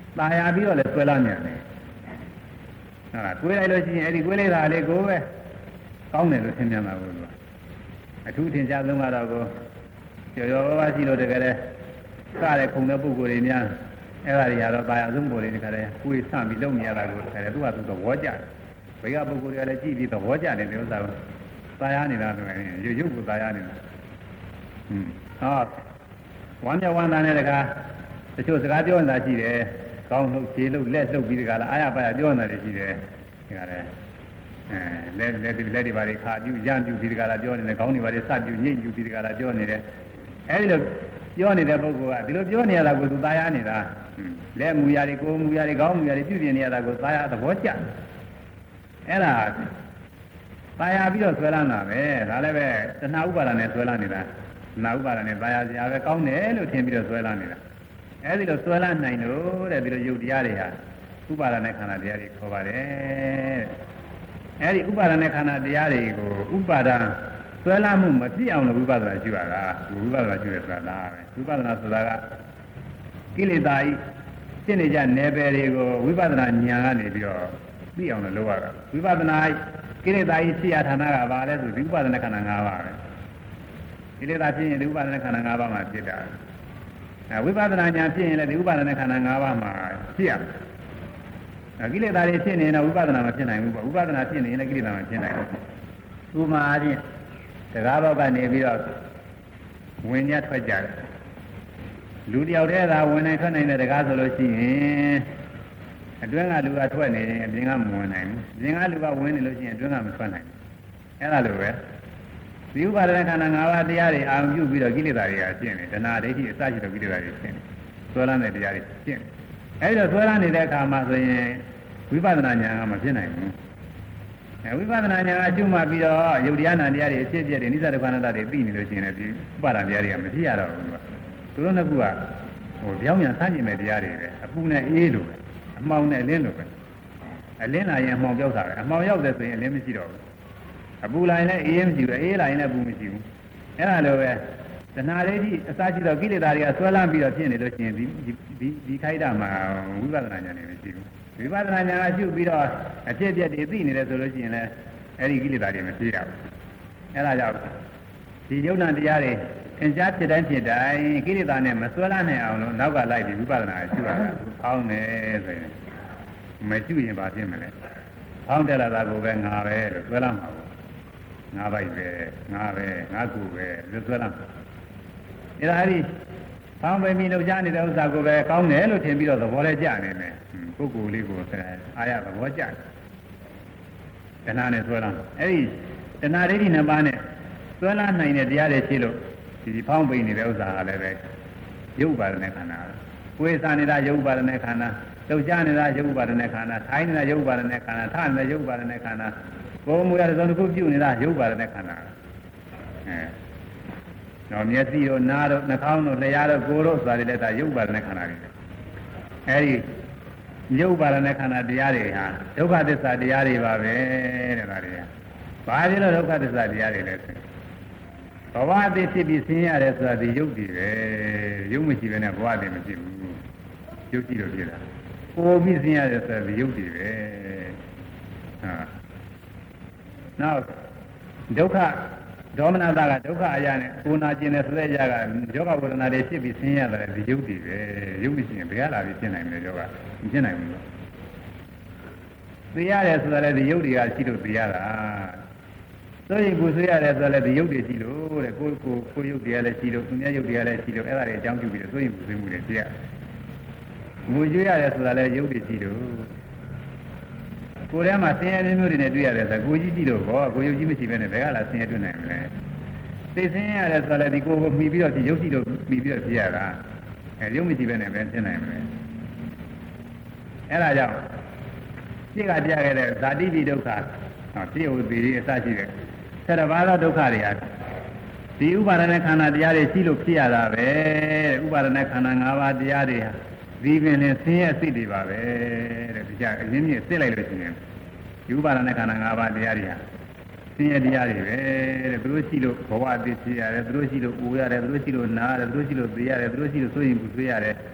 ตายาပြီးတော့လည်းဆွဲလာမြန်တယ်ဟုတ်လားတွေးလိုက်လို့ရှိရင်အဲ့ဒီတွေးလိုက်တာလေးကိုပဲကောင်းတယ်လို့ထင်မြင်တာကိုအထူးထင်ရှားဆုံးကတော့ကိုကျော်ကျော်ပါးရှိလို့တကယ်လဲစတဲ့ခုံတဲ့ပုဂ္ဂိုလ်တွေများအဲ့ဒါတွေကတော့ตายအဆုံးပေါ်တွေတကယ်လဲကိုယ်ဆန့်ပြီးလုပ်နေရတာကိုတကယ်လဲသူကသူသဘောကျတယ်ဘယ်ကပုဂ္ဂိုလ်တွေကလည်းကြည့်ပြီးသဘောကျတယ်ဒီဥစ္စာကိုตายနေတာဆိုရင်ရုပ်ရုပ်ကိုตายနေတာဟွန်းဟောဝမ်းမြောက်ဝမ်းသာတဲ့တကားတချို့စကားပြောနေတာရှိတယ်ကောင်းလို့ခြေလို့လက်လှုပ်ပြီးတကားလားအာရပါရပြောနေတာရှိတယ်ဒီကလည်းအဲလက်လက်ဒီလက်ဒီပါတွေခါပြူရမ်းပြူပြီးတကားလားပြောနေတယ်ခေါင်းတွေပါတွေစပြူညိတ်ပြူပြီးတကားလားပြောနေတယ်အဲဒီလိုပြောနေတဲ့ပုဂ္ဂိုလ်ကဒီလိုပြောနေရတာကိုသူตายနေတာလက်မူရတွေကိုမူရတွေခေါင်းမူရတွေပြုပြင်နေရတာကိုตายသဘောကျအဲ့ဒါตายပြီးတော့ဆွဲလာတာပဲဒါလည်းပဲတဏှာဥပါဒနဲ့ဆွဲလာနေတာနာဥပါဒနဲ့ตายစရာပဲကောင်းတယ်လို့ထင်ပြီးတော့ဆွဲလာနေတာအဲဒီလိုဆွဲလာနိုင်လို့တဲ့ဒီလိုယုတ်တရားတွေဟာဥပါဒနဲ့ခန္ဓာတရားတွေခေါ်ပါတယ်အဲဒီဥပါဒနဲ့ခန္ဓာတရားတွေကိုဥပါဒဆွဲလာမှုမပြည့်အောင်လို့ဝိပဿနာကျူရတာဝိပဿနာကျူရဆိုတာလားပဲဝိပဿနာဆိုတာကကိလေသာဤရှင်းနေကြနယ်ပယ်တွေကိုဝိပဿနာဉာဏ်ကနေပြီးတော့ပြည့်အောင်လို့လုပ်ရတာဝိပဿနာကိလေသာဤဖြစ်ရဌာနကဘာလဲဆိုဒီဥပါဒနာခန္ဓာ၅ပါးပဲကိလေသာဖြစ်ရင်ဒီဥပါဒနာခန္ဓာ၅ပါးမှာဖြစ်တာအဲဝိပဿနာဉာဏ်ဖြစ်ရင်လည်းဒီဥပါဒနာခန္ဓာ၅ပါးမှာဖြစ်ရအဲကိလေသာတွေဖြစ်နေရင်တော့ဝိပဿနာမဖြစ်နိုင်ဘူးပေါ့ဝိပဿနာဖြစ်နေရင်လည်းကိလေသာမဖြစ်နိုင်ဘူးဥပမာအချင်းတရားဘောက်ကနေပြီးတော့ဝင်ညထွက်ကြတယ်လူတယောက်တည်းသာဝင်နိုင်ထွက်နိုင်တဲ့တရားဆိုလို့ရှိရင်အတွင်းကလူကထွက်နေရင်အပြင်ကမဝင်နိုင်ဘူးအပြင်ကလူကဝင်နေလို့ရှိရင်အတွင်းကမထွက်နိုင်ဘူးအဲ့ဒါလိုပဲဒီဥပါဒနာခန္ဓာ၅ပါးတရားတွေအာရုံပြုပြီးတော့ကိလေသာတွေကရှင်းတယ်တဏှာဒိဋ္ဌိအစရှိတဲ့ကိလေသာတွေရှင်းတယ်ဆွဲလန်းတဲ့တရားတွေရှင်းတယ်အဲ့ဒါဆွဲလန်းနေတဲ့အခါမှာဆိုရင်ဝိပဿနာဉာဏ်ကမဖြစ်နိုင်ဘူးအဲဝိပဿနာဉာဏ်အကျုံးမှပြီးတော့ယုတ်တရားနာတရားတွေအဖြစ်အပျက်တွေနိစ္စဒုက္ခအနတ္တတွေသိနေလို့ရှိရင်လည်းဒီဥပါဒနာတရားတွေကမဖြစ်ရတော့ဘူးသူကသူတို့နှစ်ခုကဟိုပြောင်းပြန်ဆန်းကျင်တဲ့တရားတွေပဲအပူနဲ့အေးလိုပဲအမှောင်နဲ့အလင်းလိုပဲအလင်းလာရင်အမှောင်ပြောက်တာပဲအမှောင်ရောက်တဲ့ဆိုရင်အလင်းမရှိတော့ဘူးအပူလာရင်လည်းအေးမရှိဘူးအေးလာရင်လည်းအပူမရှိဘူးအဲ့ဒါလိုပဲတဏှာဒိဋ္ဌိအစရှိတော့ကိလေသာတွေကဆွဲလန်းပြီးတော့ဖြစ်နေလို့ရှိရင်ဒီဒီဒီခိုက်တာမှာဝိပဿနာဉာဏ်တွေမရှိဘူးဝိပဿနာဉာဏ်အကျုပ်ပြီးတော့အဖြစ်အပျက်တွေသိနေတယ်ဆိုလို့ရှိရင်လည်းအဲ့ဒီကိလေသာတွေမဖြစ်ရဘူးအဲ့ဒါကြောင့်ဒီယုံနာတရားတွေသင်္ချာဖြစ်တိုင်းဖြစ်တိုင်းကိလေသာနဲ့မဆွဲလာနိုင်အောင်လို့နောက်ကလိုက်ပြီးဝိပဿနာရှုရတာဖောင်းတယ်ဆိုရင်မရှုရင်ဘာဖြစ်မလဲဖောင်းတယ်လာတာကိုပဲငါပဲလို့ဆွဲလာမှာပေါ့ငါပိုက်ပဲငါပဲငါကူပဲလို့ဆွဲလာမှာအဲ့ဒါအဲ့ဒီဖောင်းပဲပြီးလောက်ကြနေတဲ့ဥစ္စာကိုပဲကောင်းတယ်လို့ထင်ပြီးတော့သဘောလဲကြနေတယ်ပုဂ္ဂိုလ်လေးကိုအာရသဘောကျတယ်တဏှာနဲ့ဆွဲလာအဲ့ဒီတဏှာဒိဋ္ဌိနှစ်ပါးနဲ့ဆွဲလာနိုင်တဲ့တရားတွေရှိလို့ဒီဒီဖောင်းပိန်နေတဲ့ဥစ္စာကလည်းပဲရုပ်ပါဒနဲ့ခန္ဓာကိုယ်စားနေတာရုပ်ပါဒနဲ့ခန္ဓာလှုပ်ရှားနေတာရုပ်ပါဒနဲ့ခန္ဓာထိုင်နေတာရုပ်ပါဒနဲ့ခန္ဓာထနေတဲ့ရုပ်ပါဒနဲ့ခန္ဓာကိုယ်မူရတဲ့သုံးခုပြုနေတာရုပ်ပါဒနဲ့ခန္ဓာအဲတော့မျက်စိတို့နားတို့နှာခေါင်းတို့လျှာတို့ကိုယ်တို့ဆိုတာတွေလည်းဒါရုပ်ပါဒနဲ့ခန္ဓာတွေအဲဒီရုပ်ပါဒနဲ့ခန္ဓာတရားတွေဟာဒုက္ခသစ္စာတရားတွေပါပဲတဲ့ဒါတွေကဘာဖြစ်လို့ဒုက္ခသစ္စာတရားတွေလဲဆိုဘဝအသေးဖြစ်ပြီးဆင်းရဲဆိုတာဒီရုပ်တည်ပဲရုပ်မရှိဘဲနဲ့ဘဝအသေးမရှိဘူးရုပ်ကြည့်လို့ဖြစ်တာပိုပြီးဆင်းရဲဆိုတာဒီရုပ်တည်ပဲဟာနောက်ဒုက္ခဒေါမနတာကဒုက္ခအရာနဲ့ကိုနာကျင်တဲ့ဆိုတဲ့အရာကယောဂဝေဒနာတွေဖြစ်ပြီးဆင်းရဲတယ်ဒီရုပ်တည်ပဲရုပ်မရှိရင်ဘယ်လာပြီးဖြစ်နိုင်မလဲယောဂမဖြစ်နိုင်ဘူးသိရတယ်ဆိုတာလည်းဒီရုပ်တွေကရှိလို့သိရတာဆိုရင်ကိုဆွေးရတယ်ဆိုလည်းဒီရုပ်တွေရှိလို့တဲ့ကိုကိုကိုရုပ်တွေကလည်းရှိလို့သူများရုပ်တွေကလည်းရှိလို့အဲ့ဒါတွေအကြောင်းပြုပြီးတော့ဆိုရင်ကိုဆွေးမှုတွေသိရငိုကြွရတယ်ဆိုတာလည်းရုပ်တွေရှိလို့ကိုယ်ထဲမှာဆင်းရဲမျိုးတွေနဲ့တွေ့ရတယ်ဆိုကိုကြီးကြည့်လို့ဘောကိုရုပ်ကြီးမရှိဘဲနဲ့ဘယ်ကလာဆင်းရဲတွေ့နိုင်မလဲသိဆင်းရတယ်ဆိုလည်းဒီကိုကိုမှီပြီးတော့ဒီရုပ်ရှိလို့မှီပြီးတော့ဖြစ်ရတာအဲရုပ်မရှိဘဲနဲ့ဘယ်ဖြစ်နိုင်မလဲအဲ့ဒါကြောင့်ရှင်းကပြခဲ့တဲ့ဇာတိပိဒုက္ခဟောပြည့်ဝသီရိအစရှိတဲ့ဆယ်ပါးသောဒုက္ခတွေဟာဒီဥပါဒณะခန္ဓာတရားတွေရှိလို့ဖြစ်ရတာပဲဥပါဒณะခန္ဓာ၅ပါးတရားတွေဟာဒီပင်နဲ့ဆင်းရဲစိတ်တွေပါပဲတဲ့ဒီကြအရင်းကြီးစစ်လိုက်လို့ရှိရင်ဒီဥပါဒณะခန္ဓာ၅ပါးတရားတွေဟာဆင်းရဲတရားတွေပဲတဲ့သူတို့ရှိလို့ဘဝအသိဖြစ်ရတယ်သူတို့ရှိလို့ပူရတယ်သူတို့ရှိလို့နားရတယ်သူတို့ရှိလို့သိရတယ်သူတို့ရှိလို့ဆိုရင်ပူဆွေးရတယ်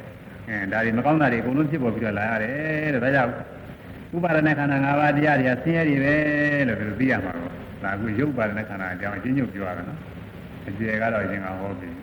အဲဒါတွေမကောင်းတာတွေအကုန်လုံးဖြစ်ပေါ်ပြီးတော့လာရတယ်တဲ့ဒါကြောင့်ဥပါဒณะခန္ဓာ၅ပါးတရားတွေကဆင်းရဲတွေပဲလို့ဒီလိုသိရမှာတော့ဒါကရုပ်ပါဒณะခန္ဓာအကြောင်းအချင်းချင်းပြောရတာနော်အကျေကတော့အရင်ကဟောပြီး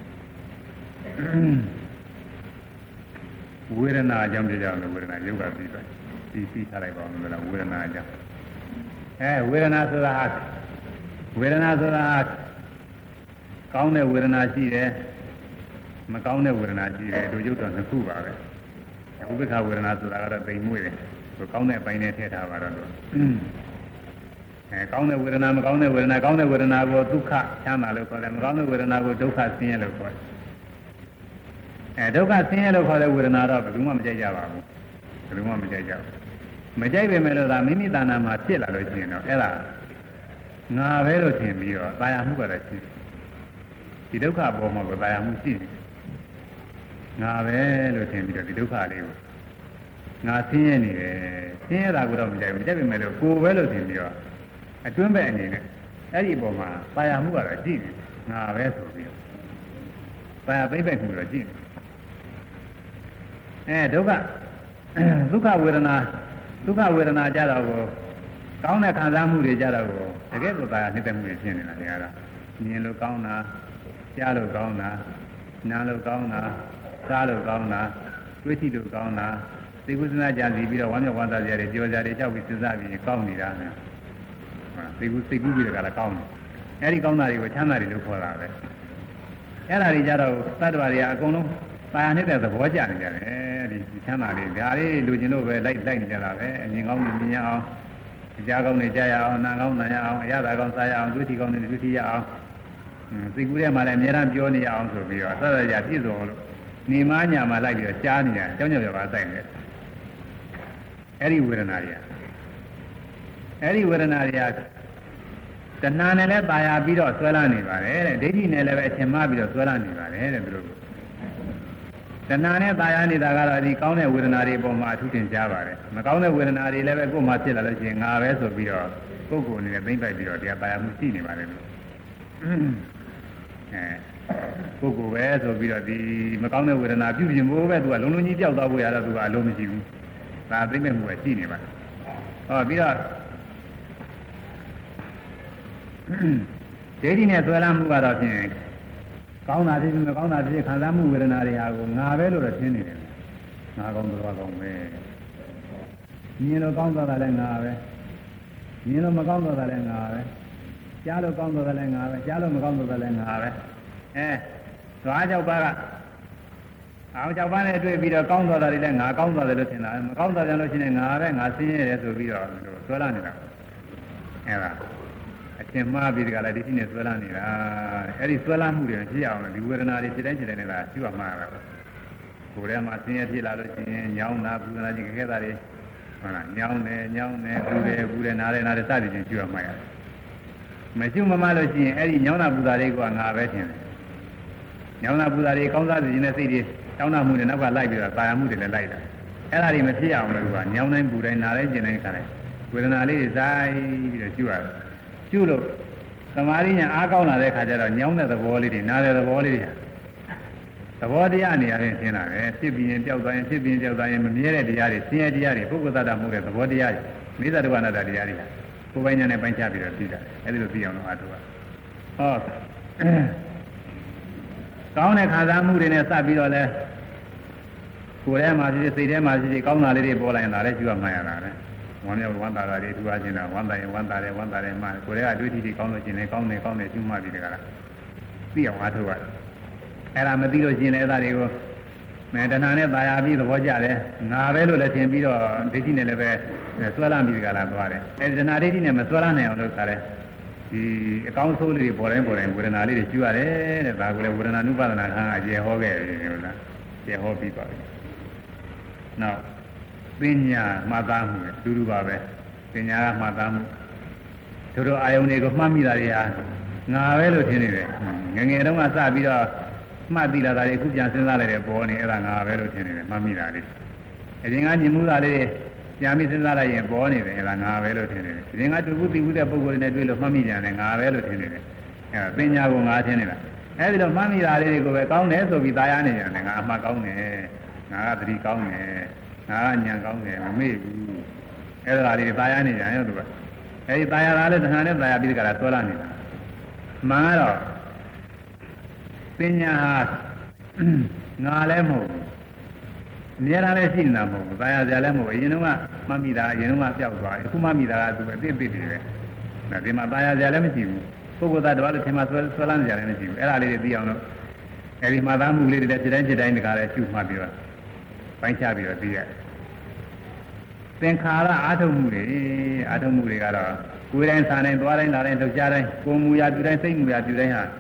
ဝေဒနာအကြောင်းပြောကြတယ်ဝေဒနာရုပ်ကပြီးပဲပြီးပြီးထားလိုက်ပါဦးလို့ဝေဒနာအကြောင်းအဲဝေဒနာဆိုတာဝေဒနာဆိုတာကောင်းတဲ့ဝေဒနာရှိတယ်မကောင်းတဲ့ဝေဒနာရှိတယ်တို့ရုပ်တော်နှစ်ခုပါပဲဥပ္ပခဝေဒနာဆိုတာကတော့ပိန်မွေ့တယ်ကိုကောင်းတဲ့အပိုင်းနဲ့ထည့်ထားပါတော့အဲကောင်းတဲ့ဝေဒနာမကောင်းတဲ့ဝေဒနာကောင်းတဲ့ဝေဒနာကိုဒုက္ခချမ်းသာလို့ခေါ်တယ်မကောင်းတဲ့ဝေဒနာကိုဒုက္ခဆင်းရဲလို့ခေါ်တယ်အဲဒုက္ခဆင်းရဲလို့ခေါ်တဲ့ဝေဒနာတော့ဘယ်သူမှမကြိုက်ကြပါဘူးဘယ်သူမှမကြိုက်ကြဘူးမကြိုက်ပေမဲ့လို့ဒါမိမိတဏ္ဍာမှာဖြစ်လာလို့ရှိရင်တော့အဲ့ဒါငါပဲလို့ထင်ပြီးတော့တာယာမှုကတော့ရှိဒီဒုက္ခပေါ်မှာတာယာမှုရှိနေငါပဲလို့ထင်ပြီးတော့ဒီဒုက္ခလေးကိုငါဆင်းရဲနေတယ်ဆင်းရဲတာကိုတော့မကြိုက်ဘူးကြိုက်ပေမဲ့လို့ကိုယ်ပဲလို့ထင်ပြီးတော့အတွင်းဘက်အနေနဲ့အဲ့ဒီပေါ်မှာတာယာမှုကတော့ရှိနေငါပဲဆိုပြီးတော့တာယာသိမ့်ပဲမှုတော့ရှိနေအဲဒုက္ခဒုက္ခဝေဒနာဒုက္ခဝေဒနာကြတော့ကိုကောင်းတဲ့ခံစားမှုတွေကြတော့ကိုတကယ်ကိုတာယာနှိမ့်သက်မှုတွေဖြစ်နေတာတရားတော့မြင်လို့ကောင်းတာကြားလို့ကောင်းတာနားလို့ကောင်းတာစားလို့ကောင်းတာတွေးကြည့်လို့ကောင်းတာသိကုသနာကြစီပြီးတော့ဝမ်းမြောက်ဝမ်းသာကြရတယ်ကြော်ကြတယ်ကြောက်ပြီးစဉ်းစားပြီးကောင်းနေတာနဲ့သိကုသိကုပြီးတော့ကလည်းကောင်းတယ်အဲဒီကောင်းတာတွေကိုချမ်းသာတယ်လို့ခေါ်တာပဲအဲ့ဒါတွေကြတော့သတ္တဝါတွေကအကုန်လုံးတာယာနှိမ့်တဲ့သဘောကျနေကြတယ်ဒီချမ်းသာတွေဒါလေးလူကျင်လို့ပဲလိုက်လိုက်နေကြတာပဲအမြင်ကောင်းမြင်ရအောင်ကြားကောင်းနေကြရအောင်နားကောင်းနားရအောင်အရသာကောင်းစားရအောင်ဒုတိကောင်းနေဒုတိရအောင်သိကူးထဲမှာလည်းအများအားပြောနေရအောင်ဆိုပြီးတော့သတ္တရာပြည့်စုံလို့နေမညာမှာလိုက်ပြီးတော့ကြားနေတယ်ကြောင်းကြောင်ပါဆိုင်တယ်အဲ့ဒီဝေဒနာတွေကအဲ့ဒီဝေဒနာတွေကတဏှာနဲ့လည်းပါရပြီးတော့ဆွဲလာနေပါတယ်တဲ့ဒိဋ္ဌိနဲ့လည်းပဲအရှင်မပြီးတော့ဆွဲလာနေပါတယ်တဲ့ဘယ်လိုတဏှာနဲ့ပါရနေတာကတော့ဒီကောင်းတဲ့ဝေဒနာတွေပေါ်မှာအထူးတင်ကြားပါတယ်မကောင်းတဲ့ဝေဒနာတွေလည်းပဲကိုယ်မှဖြစ်လာလို့ရှိရင်ငါပဲဆိုပြီးတော့ကိုယ်ကိုယ်အနေနဲ့သိမ့်ပိုက်ပြီးတော့တရားပါရမှုရှိနေပါတယ်လို့အဲပုဂ္ဂိုလ်ပဲဆိုပြီးတော့ဒီမကောင်းတဲ့ဝေဒနာပြုပြင်ဖို့ပဲသူကလုံးလုံးကြီးပြောက်သွားဖို့ရတော့သူကအလုံးမရှိဘူးဒါသိမဲ့မှုပဲရှိနေပါဟောပြီးတော့ဒိဋ္ဌိနဲ့ဆွဲလာမှုကတော့ဖြင့်ကောင်းတာဖြစ်မကောင်းတာဖြစ်ခံစားမှုဝေဒနာတွေဟာကိုငါပဲလို့တော့ထင်နေတယ်ငါကောင်းတော့ကောင်းပဲမြင်လို့ကောင်းတာလည်းငါပဲမြင်လို့မကောင်းတာလည်းငါပဲကြားလို့ကောင်းတာလည်းငါပဲကြားလို့မကောင်းတာလည်းငါပဲအဲသွားကြောက်ပါကအောင်ကြောက်ပါနဲ့တွေ့ပြီးတော့ကောင်းတာတွေလည်းငါကောင်းတာတယ်လို့ထင်တာမကောင်းတာကြလို့ရှိရင်ငါပဲငါဆင်းရဲတယ်ဆိုပြီးတော့ဆွဲလာနေတာအဲဒါအရှင်မှားပြီးတကလည်းဒီရှိနေဆွဲလာနေတာအဲ့ဒီဆွဲလာမှုတွေဖြစ်အောင်ဒီဝေဒနာတွေဖြစ်တိုင်းဖြစ်တိုင်းလည်းရှိရမှာပဲကိုယ်ထဲမှာဆင်းရဲဖြစ်လာလို့ရှိရင်ညောင်းတာပူနာကြီးခဲတာတွေဟုတ်လားညောင်းတယ်ညောင်းတယ်ပူတယ်ပူတယ်နားတယ်နားတယ်စသည်ဖြင့်ရှိရမှာရတယ်မရှိမမလို့ရှိရင်အဲ့ဒီညောင်းတာပူတာတွေကငါပဲထင်တယ်ညောင်းတာပူတာတွေကောင်းစားစီနေတဲ့စိတ်တွေတောင်းတမှုတွေနောက်ကလိုက်ပြီးတော့တာယာမှုတွေလည်းလိုက်တာအဲ့ဒါတွေမဖြစ်အောင်လို့ကညောင်းတိုင်းပူတိုင်းနားတိုင်းကျင်တိုင်းခါတိုင်းဝေဒနာလေးတွေစိုက်ပြီးတော့ကျူရတယ်ကျူလို့သမာဓိညာအားကောင်းလာတဲ့ခါကျတော့ညောင်းတဲ့သဘောလေးတွေနားတဲ့သဘောလေးတွေသဘောတရားနေရာချင်းရှင်းလာတယ်ဖြစ်ပြီးရင်ပျောက်သွားရင်ဖြစ်ပြီးရင်ပျောက်သွားရင်မမြဲတဲ့တရားတွေဆင်းရဲတရားတွေပုဂ္ဂိုလ်သတ္တမှုတဲ့သဘောတရားတွေမိစ္ဆာဒုက္ခနာတ္တတရားတွေကိုယ်ပိုင်ညာနဲ့ပိုင်းခြားပြီးတော့သိတာအဲ့ဒီလိုသိအောင်လို့အားထုတ်ရဟောကောင်းတဲ့ခံစားမှုတွေနဲ့စပြီးတော့လဲကိုယ်ထဲမှာရှိစိတ်ထဲမှာရှိကောင်းတာလေးတွေပေါ်လာရင်ဒါလည်းကျူရမှန်ရတာပဲဝမ်းမြောက်ဝမ်းသာတာတွေထူအားခြင်းတာဝမ်းသာရင်ဝမ်းသာတယ်ဝမ်းသာတယ်မှကိုယ်ထဲကအတွေ့အထိတွေကောင်းလို့ရှိရင်ကောင်းတယ်ကောင်းတယ်ကျူမှပြီးတကလားသိအောင်အားထုတ်ရတယ်အဲ့ဒါမသိလို့ရှိရင်လည်းအဲ့ဒါတွေကိုမဲတဏှာနဲ့ပါရပြီးသဘောကျတယ်ငါပဲလို့လည်းထင်ပြီးတော့ဒိဋ္ဌိနဲ့လည်းပဲဆွဲလာပြီးတကလားသွားတယ်အဲ့ဒီတဏှာဒိဋ္ဌိနဲ့မဆွဲလာနိုင်အောင်လုပ်တာလေဒီအကောင်းဆုံးလေးတွေပေါ်တိုင်းပေါ်တိုင်းဝေဒနာလေးတွေကျူရတယ်တဲ့ဒါကိုလည်းဝေဒနာနုပါဒနာခံအကျေဟောခဲ့တယ်ဟုတ်လားကျေဟောပြီးပါပြီနောက်ပညာမှတ်သားမှုအတူတူပါပဲပညာကမှတ်သားမှုတို့တို့အာယုန်တွေကိုမှတ်မိတာတွေဟာငါပဲလို့ထင်နေတယ်ငငယ်တုန်းကစပြီးတော့မှတ်သိလာတာတွေအခုပြန်စဉ်းစားလိုက်တဲ့ပေါ်နေအဲ့ဒါငါပဲလို့ထင်နေတယ်မှတ်မိတာလေးအရင်ကညင်မှုတာလေးပြန်ပြီးစဉ်းစားလိုက်ရင်ပေါ်နေတယ်အဲ့ဒါငါပဲလို့ထင်နေတယ်အရင်ကတူခုသိခုတဲ့ပုံကိုယ်နဲ့တွေ့လို့မှတ်မိကြတယ်ငါပဲလို့ထင်နေတယ်အဲ့ပညာကိုငါထင်နေတာအဲ့ဒီတော့မှတ်မိတာလေးတွေကိုပဲကောင်းတယ်ဆိုပြီးသာယာနေတယ်ငါအမှတ်ကောင်းတယ်ငါကသတိကောင်းတယ်ငါကညံကောင်းတယ်မမေ့ဘူးအဲ့ဒါလေးตายရနေကြရောသူကအဲ့ဒီตายရတာလည်းတဏှာနဲ့ตายရပြီးကြတာဆွဲလာနေတာမှန်တော့ပညာဟာငါလည်းမဟုတ်ဘူးအများအားလည်းရှိနေတာမဟုတ်ဘူးตายရကြလည်းမဟုတ်ဘူးအရင်တော့မှမိတာအရင်တော့ပျောက်သွားတယ်အခုမှမိတာကသူအသိအသိတွေပဲဒါဒီမှာตายရကြလည်းမရှိဘူးပုဂ္ဂိုလ်သားတော်လည်းထင်မှဆွဲဆွဲလာနေကြလည်းမရှိဘူးအဲ့ဒါလေးတွေသိအောင်လို့အဲဒီမှာသားမှုလေးတွေတစ်တိုင်းတစ်တိုင်းတကားလည်းရှုမှတ်ပြီးတော့ပိုင်းခြားပြီးတော့သိရတယ်သင်္ခါရအာထုံမှုတွေအာထုံမှုတွေကတော့ကိုယ်တိုင်းစားတိုင်းသွားတိုင်းလာတိုင်းလှုပ်ရှားတိုင်းကိုယ်မူရာပြုတိုင်းစိတ်မူရာပြုတိုင်းဟာ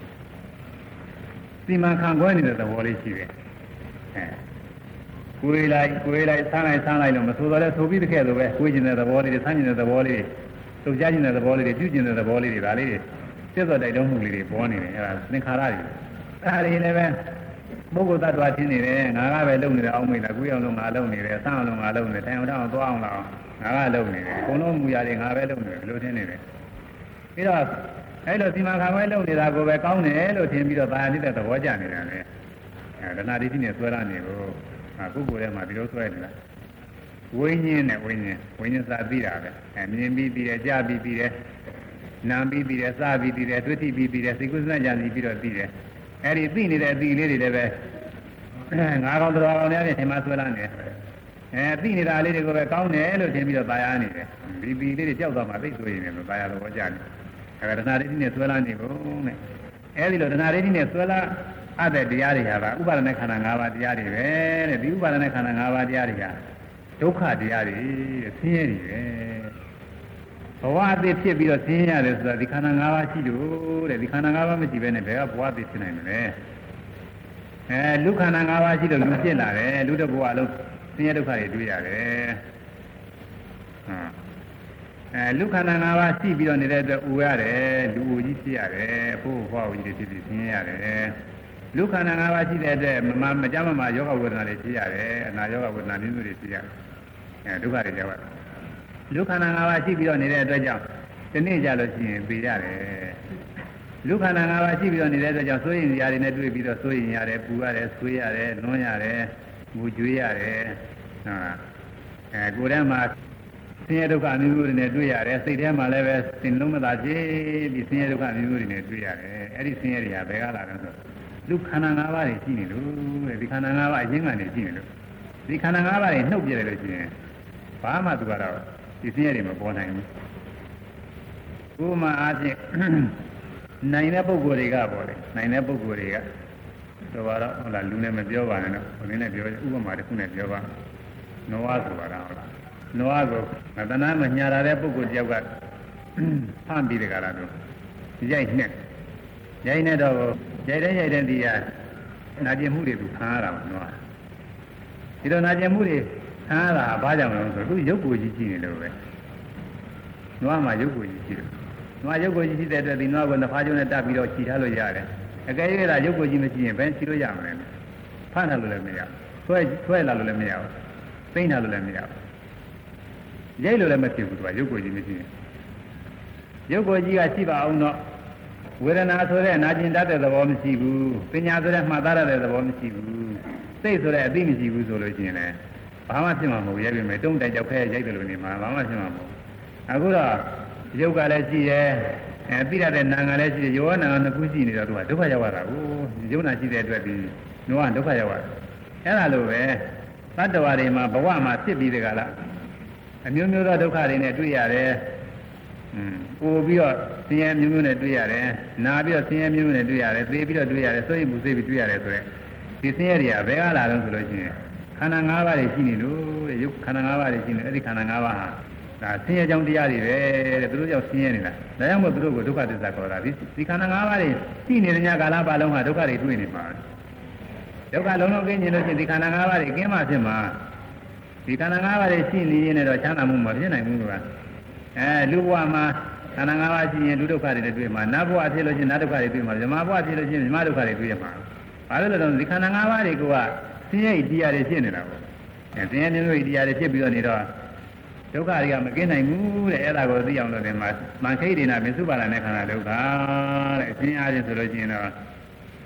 စီမံခန့်ခွဲနေတဲ့သဘောလေးရှိတယ်အဲကိုယ်လိုက်ကိုယ်လိုက်ဆန်းလိုက်ဆန်းလိုက်လို့မဆိုတော့လဲဆိုပြီးတခဲ့လို့ပဲကိုယ်ကျင်တဲ့သဘောလေးတွေဆန်းကျင်တဲ့သဘောလေးတွေလှုပ်ရှားကျင်တဲ့သဘောလေးတွေပြုကျင်တဲ့သဘောလေးတွေဒါလေးတွေစိတ်တော်တိုက်တွန်းမှုလေးတွေပေါ်နေတယ်အဲဒါသင်္ခါရတွေအဲဒါတွေလည်းပဲပုဂ္ဂိုလ်သတ္တဝါထင်နေတယ်ငါကပဲလုံနေတယ်အောင်းမိတ်လားကိုယ်အောင်လုံးငါလုံနေတယ်ဆန်းအောင်လုံးငါလုံနေတယ်တိုင်အောင်တောင်းသွားအောင်လားငါကလုံနေတယ်အကုန်လုံးမူရတွေငါပဲလုံနေတယ်လို့ထင်နေတယ်ပြီးတော့အဲ့လိုစီမံခန့်ခွဲလုံနေတာကိုပဲကောင်းတယ်လို့ထင်ပြီးတော့သာယာနေတဲ့သဘောကျနေတာလေအဲဒနာဒိဋ္ဌိနဲ့ဆွဲလာနေကိုပုဂ္ဂိုလ်ထဲမှာဒီလိုဆွဲနေတာဝိညာဉ်နဲ့ဝိညာဉ်ဝိညာဉ်စာသိတာပဲအဲမြင်ပြီးပြီးတယ်ကြားပြီးပြီးတယ်နားပြီးပြီးတယ်စားပြီးပြီးတယ်တွေ့ထိပြီးပြီးတယ်စိတ်ကူးစမ်းကြံပြီးတော့ပြီးတယ်အဲ့ဒီသိနေတဲ့အသီလေးတွေလည်းပဲငါးကောင်တော်ကောင်များနဲ့ထင်မှဆွဲလာနေတယ်အဲသိနေတာလေးတွေကိုပဲကောင်းတယ်လို့ထင်ပြီးတော့ตายရနေတယ်ဒီပြီးလေးတွေကြောက်သွားမှသိဆိုရင်လည်းตายရလို့ကြတယ်အဲဒါဒနာဒိဋ္ဌိနဲ့ဆွဲလာနေကုန်တဲ့အဲဒီလိုဒနာဒိဋ္ဌိနဲ့ဆွဲလာအပ်တဲ့တရားတွေဟာဥပါဒณะခန္ဓာ၅ပါးတရားတွေပဲတဲ့ဒီဥပါဒณะခန္ဓာ၅ပါးတရားတွေဟာဒုက္ခတရားတွေဆင်းရဲတွေပဲဘဝအသေးဖြစ်ပြီးတော့ဆင်းရဲရတယ်ဆိုတာဒီခန္ဓာ၅ပါးရှိလို့တဲ့ဒီခန္ဓာ၅ပါးမရှိဘဲနဲ့ဘယ်ကဘဝအသေးဖြစ်နိုင်မလဲအဲလူခန္ဓာ၅ပါးရှိလို့လူဖြစ်လာတယ်လူတစ်ဘဝလုံးဆင်းရဲဒုက္ခတွေတွေ့ရတယ်ဟမ်အဲလူခန္ဓာ၅ပါးရှိပြီးတော့နေတဲ့အတွက်ဥရတယ်လူဦးကြီးဖြစ်ရတယ်အဖို့ဘဝဦးကြီးဖြစ်ပြီးဆင်းရဲရတယ်လူခန္ဓာ၅ပါးရှိတဲ့အတွက်မမကြမ်းမမယောဂဝေဒနာတွေဖြစ်ရတယ်အနာယောဂဝေဒနာမျိုးတွေဖြစ်ရတယ်အဲဒုက္ခတွေကြောက်လူခန္ဓာ၅ပါးရှိပြီးတော့နေတဲ့အတွက်ကြောင့်ဒီနေ့ကြလို့ရှိရင်သိရတယ်လူခန္ဓာ၅ပါးရှိပြီးတော့နေတဲ့အတွက်ကြောင့်စိုးရင်ຢာတွေနဲ့တွေ့ပြီးတော့စိုးရင်ရတယ်ပူရတယ်ဆွေးရတယ်လွန်းရတယ်ငူကြွေးရတယ်ဟာအဲကိုယ်ထဲမှာဆင်းရဲဒုက္ခမျိုးမျိုးတွေနဲ့တွေ့ရတယ်စိတ်ထဲမှာလည်းပဲသင်လုံးမသာခြင်းပြီးဆင်းရဲဒုက္ခမျိုးမျိုးတွေနဲ့တွေ့ရတယ်အဲ့ဒီဆင်းရဲတွေကဘယ်ကလာလဲဆိုလူခန္ဓာ၅ပါးတွေရှိနေလို့ဒီခန္ဓာ၅ပါးအရင်းကနေရှိနေလို့ဒီခန္ဓာ၅ပါးတွေနှုတ်ပြတယ်လို့ရှိရင်ဘာမှသူကတော့ဒီဆင်းရဲတွေမပေါ်နိုင်ဘူးဥပမာအားဖြင့်နိုင်တဲ့ပုဂ္ဂိုလ်တွေကပေါ့လေနိုင်တဲ့ပုဂ္ဂိုလ်တွေကဆိုတော့ဟုတ်လားလူနဲ့မပြောပါနဲ့တော့ဘယ်နဲ့ပြောဥပမာတစ်ခုနဲ့ပြောပါနောဝဆိုပါတော့ဟုတ်လားနောဝကိုသနာမညာရတဲ့ပုဂ္ဂိုလ်တယောက်ကဖမ်းပြီးတကလားတော့ရိုက်နဲ့ရိုက်နဲ့တော့ရိုက်တဲ့ရိုက်တဲ့ဒီကနာကျင်မှုတွေကိုခံရတာပါနောဒီလိုနာကျင်မှုတွေခံရတာဘာကြောင့်လဲဆိုတော့သူရုပ်ကိုယ်ကြီးကြည့်နေလို့ပဲနွားမှာရုပ်ကိုယ်ကြီးကြည့်တယ်နွားရုပ်ကိုယ်ကြီးကြည့်တဲ့အတွက်ဒီနွားကိုနှစ်ဖားကျုံနဲ့တပ်ပြီးတော့ခြိထားလို့ရတယ်အကယ်၍သာရုပ်ကိုယ်ကြီးမရှိရင်ဘယ်ခြိလို့ရမလဲဖမ်းထားလို့လည်းမရဘူးဆွဲဆွဲလာလို့လည်းမရဘူးသိမ့်ထားလို့လည်းမရဘူးရိုက်လို့လည်းမဖြစ်ဘူးသူကရုပ်ကိုယ်ကြီးမရှိရင်ရုပ်ကိုယ်ကြီးကရှိပါအောင်တော့ဝေဒနာဆိုတဲ့နာကျင်တတ်တဲ့သဘောမရှိဘူးပညာဆိုတဲ့မှတ်သားရတဲ့သဘောမရှိဘူးစိတ်ဆိုတဲ့အသိမရှိဘူးဆိုလို့ရှိရင်လည်းဘာမှဖြစ်မှာမဟုတ်ရဲ့ပြင်မဲ့တုံးတိုက်ကြောက်ခဲရိုက်တယ်လို့နေမှာဘာမှဖြစ်မှာမဟုတ်အခုတော့ရုပ်ကလည်းရှိတယ်အဲသိရတဲ့နာငါလည်းရှိတယ်ယောနာနှစ်ခုရှိနေတော့သူကဒုက္ခရောက်ရတာကိုယုံနာရှိတဲ့အတွက်ဒီနောကဒုက္ခရောက်ရတယ်အဲ့ဒါလိုပဲသတ္တဝါတွေမှာဘဝမှာဖြစ်ပြီးတဲ့ကလားအမျိုးမျိုးသောဒုက္ခတွေနဲ့တွေ့ရတယ်อืมပို့ပြီးတော့ဆင်းရဲမျိုးမျိုးနဲ့တွေ့ရတယ်နာပြီးတော့ဆင်းရဲမျိုးမျိုးနဲ့တွေ့ရတယ်သေပြီးတော့တွေ့ရတယ်စိုးရိမ်မှုစိတ်ပြီးတွေ့ရတယ်ဆိုရက်ဒီဆင်းရဲတွေကဘယ်ကလာတော့ဆိုလို့ရှိရင်ခန္ဓာ၅ပါးတွေရှိနေလို့တဲ့ရုပ်ခန္ဓာ၅ပါးတွေရှိနေအဲ့ဒီခန္ဓာ၅ပါးဟာဒါဆင်းရဲကြောင်းတရားတွေပဲတဲ့သူတို့ကြောင့်ဆင်းရဲနေတာဒါကြောင့်မို့သူတို့ကိုဒုက္ခသစ္စာခေါ်တာဒီဒီခန္ဓာ၅ပါးတွေရှိနေတဲ့ညကာလပတ်လုံးဟာဒုက္ခတွေတွေ့နေမှာဒုက္ခလုံးလုံးကင်းကျင်လို့ရှိရင်ဒီခန္ဓာ၅ပါးတွေကင်းမှဖြစ်မှာဒီခန္ဓာ၅ပါးတွေရှိနေရင်တော့ချမ်းသာမှုမဖြစ်နိုင်ဘူးကွာအဲလူဘဝမှာခန္ဓာ၅ပါးရှိရင်လူဒုက္ခတွေတွေ့မှာနတ်ဘဝဖြစ်လို့ရှိရင်နတ်ဒုက္ခတွေတွေ့မှာဇမဘဝဖြစ်လို့ရှိရင်ဇမဒုက္ခတွေတွေ့မှာဘာလို့လဲတော့ဒီခန္ဓာ၅ပါးတွေကဆင်းရဲတရားတွေဖြစ်နေတာပေါ့အဲဆင်းရဲမျိုးတရားတွေဖြစ်ပြီးတော့နေတော့ဒုက္ခတွေကမကင်းနိုင်ဘူးတဲ့အဲ့ဒါကိုသိအောင်လို့ဒီမှာမန်ခိဒိနာမစ္စုပါဒနဲ့ခန္ဓာဒုက္ခတဲ့အရှင်းအားဖြင့်ဆိုလို့ရှိရင်တော့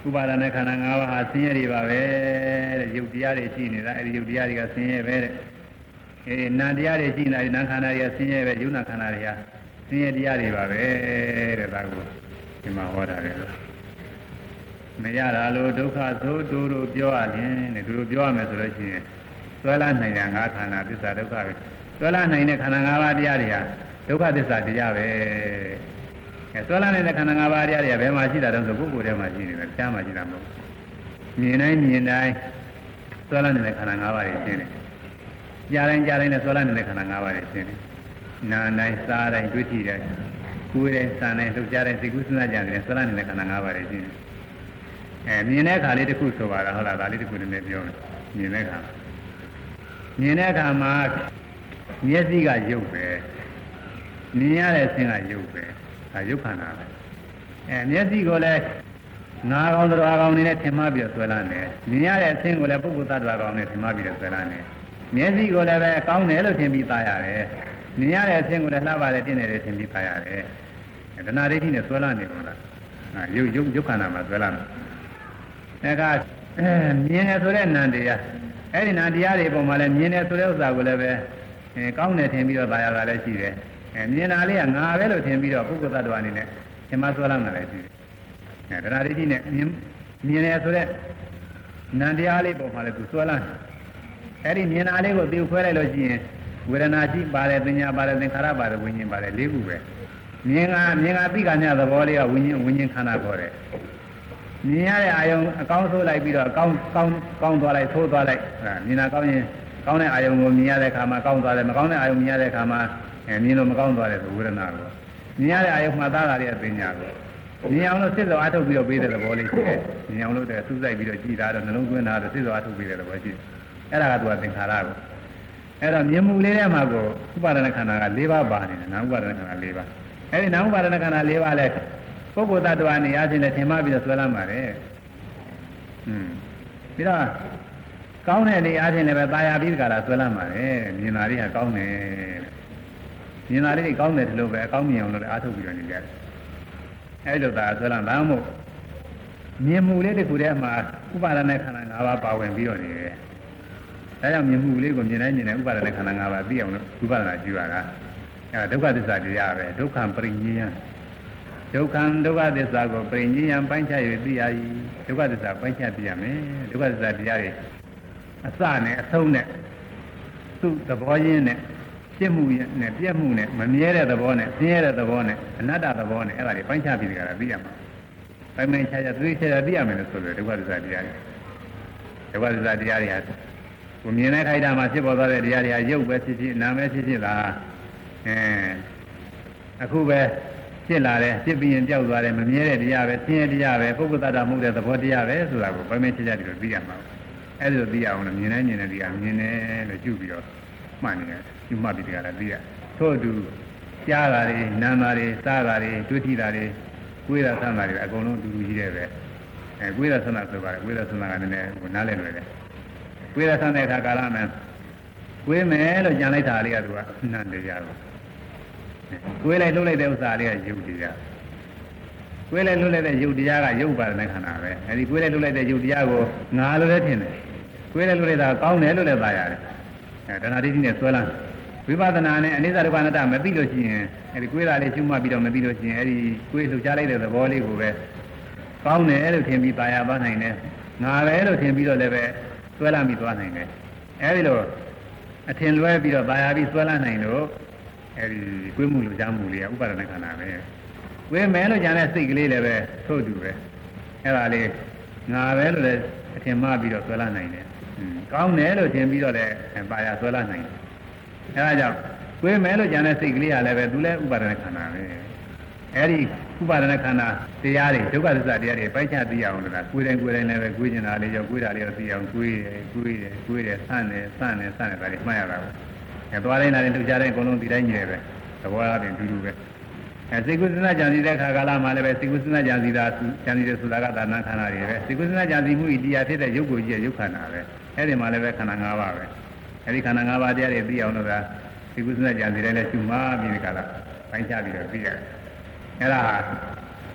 ဥပါဒณะခန္ဓာ၅ပါးဟာဆင်းရဲတွေပါပဲတဲ့ယုတ်တရားတွေရှိနေတာအဲဒီယုတ်တရားတွေကဆင်းရဲပဲတဲ့အဲဒီနာတရားတွေရှိနေတာနာခန္ဓာတွေကဆင်းရဲပဲယုတ်နာခန္ဓာတွေကဆင်းရဲတရားတွေပါပဲတဲ့ဒါကိုဒီမှာဟောတာလေမရတာလို့ဒုက္ခဆိုတူတူပြောရရင်တဲ့သူတို့ပြောရမယ်ဆိုလို့ရှိရင်ဆွဲလာနိုင်တဲ့ငါးခန္ဓာသစ္စာဒုက္ခပဲဆွဲလာနိုင်တဲ့ခန္ဓာ၅ပါးတရားတွေဟာဒုက္ခသစ္စာတရားပဲအဲဆွဲလာနိုင်တဲ့ခန္ဓာ၅ပါးတရားတွေကဘယ်မှာရှိတာတုန်းဆိုပုဂ္ဂိုလ်ထဲမှာရှိနေတယ်ကြားမှာရှိတာမဟုတ်မြင်တိုင်းမြင်တိုင်းဆွဲလာနေတဲ့ခန္ဓာ၅ပါးတွေရှင်းတယ်ကြားတိုင်းကြားတိုင်းနဲ့ဆွဲလာနေတဲ့ခန္ဓာ၅ပါးတွေရှင်းတယ်နာတိုင်းစားတိုင်းတွေ့ထိတိုင်းကိုယ်တိုင်းစံတိုင်းလှုပ်ရှားတိုင်းစိတ်ကူးစဉ်းစားကြတယ်ဆွဲလာနေတဲ့ခန္ဓာ၅ပါးတွေရှင်းတယ်အဲမြင်တဲ့အခါလေးတစ်ခုဆိုပါလားဟုတ်လားဒါလေးတစ်ခုတည်းနဲ့ပြောမယ်မြင်တဲ့အခါမြင်တဲ့အခါမှာမျက်စိကရုပ်ပဲမြင်ရတဲ့ဆင်းကရုပ်ပဲဒါရုပ်ခန္ဓာပဲအဲမျက်စိကိုလည်းငါးကောင်တရားကောင်နေနဲ့ထင်မှပြီးဆွဲလာတယ်မြင်ရတဲ့အဆင်းကိုလည်းပုဂ္ဂိုလ်သတ္တဝါကောင်နဲ့ထင်မှပြီးဆွဲလာတယ်မျက်စိကိုလည်းပဲကောင်းတယ်လို့ထင်ပြီးသားရတယ်မြင်ရတဲ့အဆင်းကိုလည်းလှပတယ်တင်းတယ်လို့ထင်ပြီးသားရတယ်ဒနာဒိဋ္ဌိနဲ့ဆွဲလာနေကုန်လားရုပ်ရုပ်ရုပ်ခန္ဓာမှာဆွဲလာတယ်ဒါကမြင်တယ်ဆိုတဲ့နံတရားအဲ့ဒီနံတရားတွေပုံမှာလည်းမြင်တယ်ဆိုတဲ့ဥစ္စာကိုလည်းပဲအဲကောင်းတယ်ထင်ပြီးတော့သာယာတာလည်းရှိတယ်အဲမြင်တာလေးကငါပဲလို့ထင်ပြီးတော့ပုဂ္ဂိုလ်သတ္တဝါအနေနဲ့သင်္မဆွဲလာတာလည်းရှိတယ်အဲဒနာဒိဋ္ဌိနဲ့မြင်မြင်တယ်ဆိုတဲ့နံတရားလေးပုံမှာလည်းသူဆွဲလာတယ်အဲ့ဒီမြင်တာလေးကိုသိခွဲလိုက်လို့ရှိရင်ဝေဒနာရှိပါတယ်ပညာပါတယ်သင်္ခါရပါတယ်ဝိညာဉ်ပါတယ်လေးခုပဲမြင်ကမြင်ကသိကညသဘောလေးကဝိညာဉ်ဝိညာဉ်ခန္ဓာခေါ်တယ်မြင်ရတဲ့အာယုံအကောင်းဆိုးလိုက်ပြီးတော့အကောင်းကောင်းကောင်းသွားလိုက်သိုးသွားလိုက်ဟာမြင်တာကောင်းရင်ကောင်းတဲ့အာယုံကိုမြင်ရတဲ့အခါမှာကောင်းသွားတယ်မကောင်းတဲ့အာယုံမြင်ရတဲ့အခါမှာအဲမြင်လို့မကောင်းသွားတယ်ဆိုဝေဒနာကိုမြင်ရတဲ့အာယုံမှသားတာလေးအပညာကိုမြင်အောင်လို့စစ်စောအထုတ်ပြီးတော့ပေးတဲ့သဘောလေးရှိတယ်မြင်အောင်လို့တည်းစူးစိုက်ပြီးတော့ကြည်တာတော့နှလုံးသွင်းတာတော့စစ်စောအထုတ်ပေးတဲ့သဘောရှိတယ်အဲ့ဒါကသူကသင်္ခါရကိုအဲ့တော့မြင်မှုလေးထဲမှာကိုဥပါဒနာခန္ဓာက၄ပါးပါနေတယ်နာဥပါဒနာခန္ဓာ၄ပါးအဲ့ဒီနာဥပါဒနာခန္ဓာ၄ပါးလဲပုဂ္ဂိုလ်သတ္တဝါနေရာချင်းနဲ့ထင်မှပြီးတော့ဆွဲလာမှာတယ်ဟွန်းပြီးတော့ကောင်းတဲ့နေရာချင်းလည်းပဲตายပြီးကြတာဆွဲလာမှာတယ်မြင်တာလေးကကောင်းတယ်မြင်တာလေးကောင်းတယ်လို့ပဲအကောင်းမြင်အောင်လို့အားထုတ်ပြီးတော့နေကြတယ်အဲ့လိုသာဆွဲလာဘာမှမဟုတ်မြင်မှုလေးတစ်ခုတည်းမှာဥပါဒနာခန္ဓာ၅ပါးပါဝင်ပြီးတော့နေတယ်ဒါကြောင့်မြင်မှုလေးကိုမြင်တိုင်းမြင်တိုင်းဥပါဒနာခန္ဓာ၅ပါးသိအောင်လို့ဥပါဒနာကျူရတာအဲဒုက္ခသစ္စာတရားပဲဒုက္ခပရိညယဒုက္ခဒုက္ခသစ္စာကိုပရိညယပိုင်းခြား၍သိရ၏ဒုက္ခသစ္စာပိုင်းခြားသိရမယ်ဒုက္ခသစ္စာတရားတွေအစနဲ့အဆုံးနဲ့သူ့သဘောရင်းနဲ့ပြည့်မှုနဲ့ပြည့်မှုနဲ့မမြဲတဲ့သဘောနဲ့ဆင်းရဲတဲ့သဘောနဲ့အနတ္တသဘောနဲ့အဲ့ဒါတွေပိုင်းခြားပြီးကြတာသိရမှာပိုင်းပိုင်းခြားခြားသိခြားခြားသိရမယ်လို့ဆိုတယ်ဒုက္ခသစ္စာတရားတွေဒုက္ခသစ္စာတရားတွေဟာကိုမြင်တဲ့ခိုက်တာမှာဖြစ်ပေါ်သွားတဲ့တရားတွေဟာရုပ်ပဲဖြစ်ဖြစ်နာမ်ပဲဖြစ်ဖြစ်လားအဲအခုပဲဖြစ်လာတယ်ဖြစ်ပြီးရင်ကြောက်သွားတယ်မမြဲတဲ့တရားပဲဆင်းရဲတရားပဲပုဂ္ဂိုလ်သတ္တမဟုတ်တဲ့သဘောတရားပဲဆိုတာကိုပိုင်းပိုင်းခြားခြားဒီလိုသိရမှာအဲ့ဒါသိရအောင်လို့မြင်တိုင်းမြင်တဲ့တရားမြင်တယ်လို့ကျူပြီးတော့မှတ်နေတယ်ကျူမှတ်ပြီးတရားလည်းသိရထို့အတူကြားတာတွေနာမ်တာတွေစားတာတွေတွေ့ထိတာတွေကိုယ်ရဆန်းတာတွေအကုန်လုံးအတူတူရှိတယ်ပဲအဲကိုယ်ရဆန်းတာဆိုပါတယ်ကိုယ်ရဆန်းတာကလည်းဟိုနားလည်လွယ်တယ်ကိုယ်ရဆန်းတဲ့အခါကာလမှာကိုယ်မယ်လို့ကြံလိုက်တာလေးကသူကနှံ့တရားကိုကိုယ်လိုက်လှုပ်လိုက်တဲ့ဥစ္စာလေးကယုတ်တရားကိုယ်လိုက်လှုပ်လိုက်တဲ့ယုတ်တရားကယုတ်ပါတဲ့ခန္ဓာပဲအဲဒီကိုယ်လိုက်လှုပ်လိုက်တဲ့ယုတ်တရားကိုငါလို့လည်းထင်တယ်ကိုယ်လိုက်လှုပ်လိုက်တာကောင်းတယ်လို့လည်းသာရတယ်အဲတဏှာဒိဋ္ဌိနဲ့ဆွဲလာဝိပဿနာနဲ့အနိစ္စဒုက္ခအနတ္တမသိလို့ရှိရင်အဲဒီကိုယ်လာလေးရှုမှတ်ပြီးတော့မသိလို့ရှိရင်အဲဒီကိုယ်လှုပ်ရှားလိုက်တဲ့သဘောလေးကိုပဲကောင်းတယ်လို့ထင်ပြီးသာယာသွားနိုင်တယ်ငါပဲလို့ထင်ပြီးတော့လည်းပဲဆွဲလာပြီးသွားနိုင်တယ်အဲဒီလိုအထင်လွဲပြီးတော့သာယာပြီးဆွဲလာနိုင်လို့အဲဒီကိုယ်မှုလူချမှုလေးကဥပါဒနာခန္ဓာပဲကိုယ်မဲလို့ညာတဲ့စိတ်ကလေးလည်းပဲထို့တူပဲအဲ့ဒါလေးငါပဲလို့လည်းအထင်မှားပြီးတော့ဆွဲလာနိုင်တယ်ကောင်းတယ်လို့ထင်ပြီးတော့လည်းပါရဆွဲလာနိုင်တယ်အဲ့ဒါကြောင့်ကိုယ်မဲလို့ညာတဲ့စိတ်ကလေးကလည်းပဲသူလည်းဥပါဒနာခန္ဓာပဲအဲ့ဒီဥပါဒနာခန္ဓာတရားတွေဒုက္ခသစ္စာတရားတွေပိုက်ချသိအောင်လို့လားကိုယ်တိုင်းကိုယ်တိုင်းလည်းပဲကိုယ်ကျင်တာလေးရောကိုယ်တာလေးရောသိအောင်ကိုယ်တယ်ကိုယ်တယ်ကိုယ်တယ်ဆန့်တယ်ဆန့်တယ်ဆန့်တယ်ဒါတွေမှတ်ရတာပဲအဲသွားတိုင်းလာတိုင်းလှုပ်ရှားတိုင်းအကုန်လုံးဒီတိုင်းကြီးတယ်ပဲသဘောအားဖြင့်တူတူပဲအဲစိတ်ကုသနာကြံစီတဲ့ခါကာလမှာလည်းပဲစိတ်ကုသနာကြံစီတာကြံစီတဲ့ဆိုတာကသာနာခန္ဓာတွေပဲစိတ်ကုသနာကြံစီမှုဤတရားဖြစ်တဲ့ရုပ်ကိုကြီးရဲ့ရုပ်ခန္ဓာပဲအဲ့ဒီမှာလည်းပဲခန္ဓာ၅ပါးပဲအဲ့ဒီခန္ဓာ၅ပါးတရားတွေသိအောင်လို့ကစိတ်ကုသနာကြံစီတဲ့လည်းရှုမှပြီးဒီကလာပိုင်းခြားပြီးတော့သိရတယ်အဲ့ဒါဟာဝ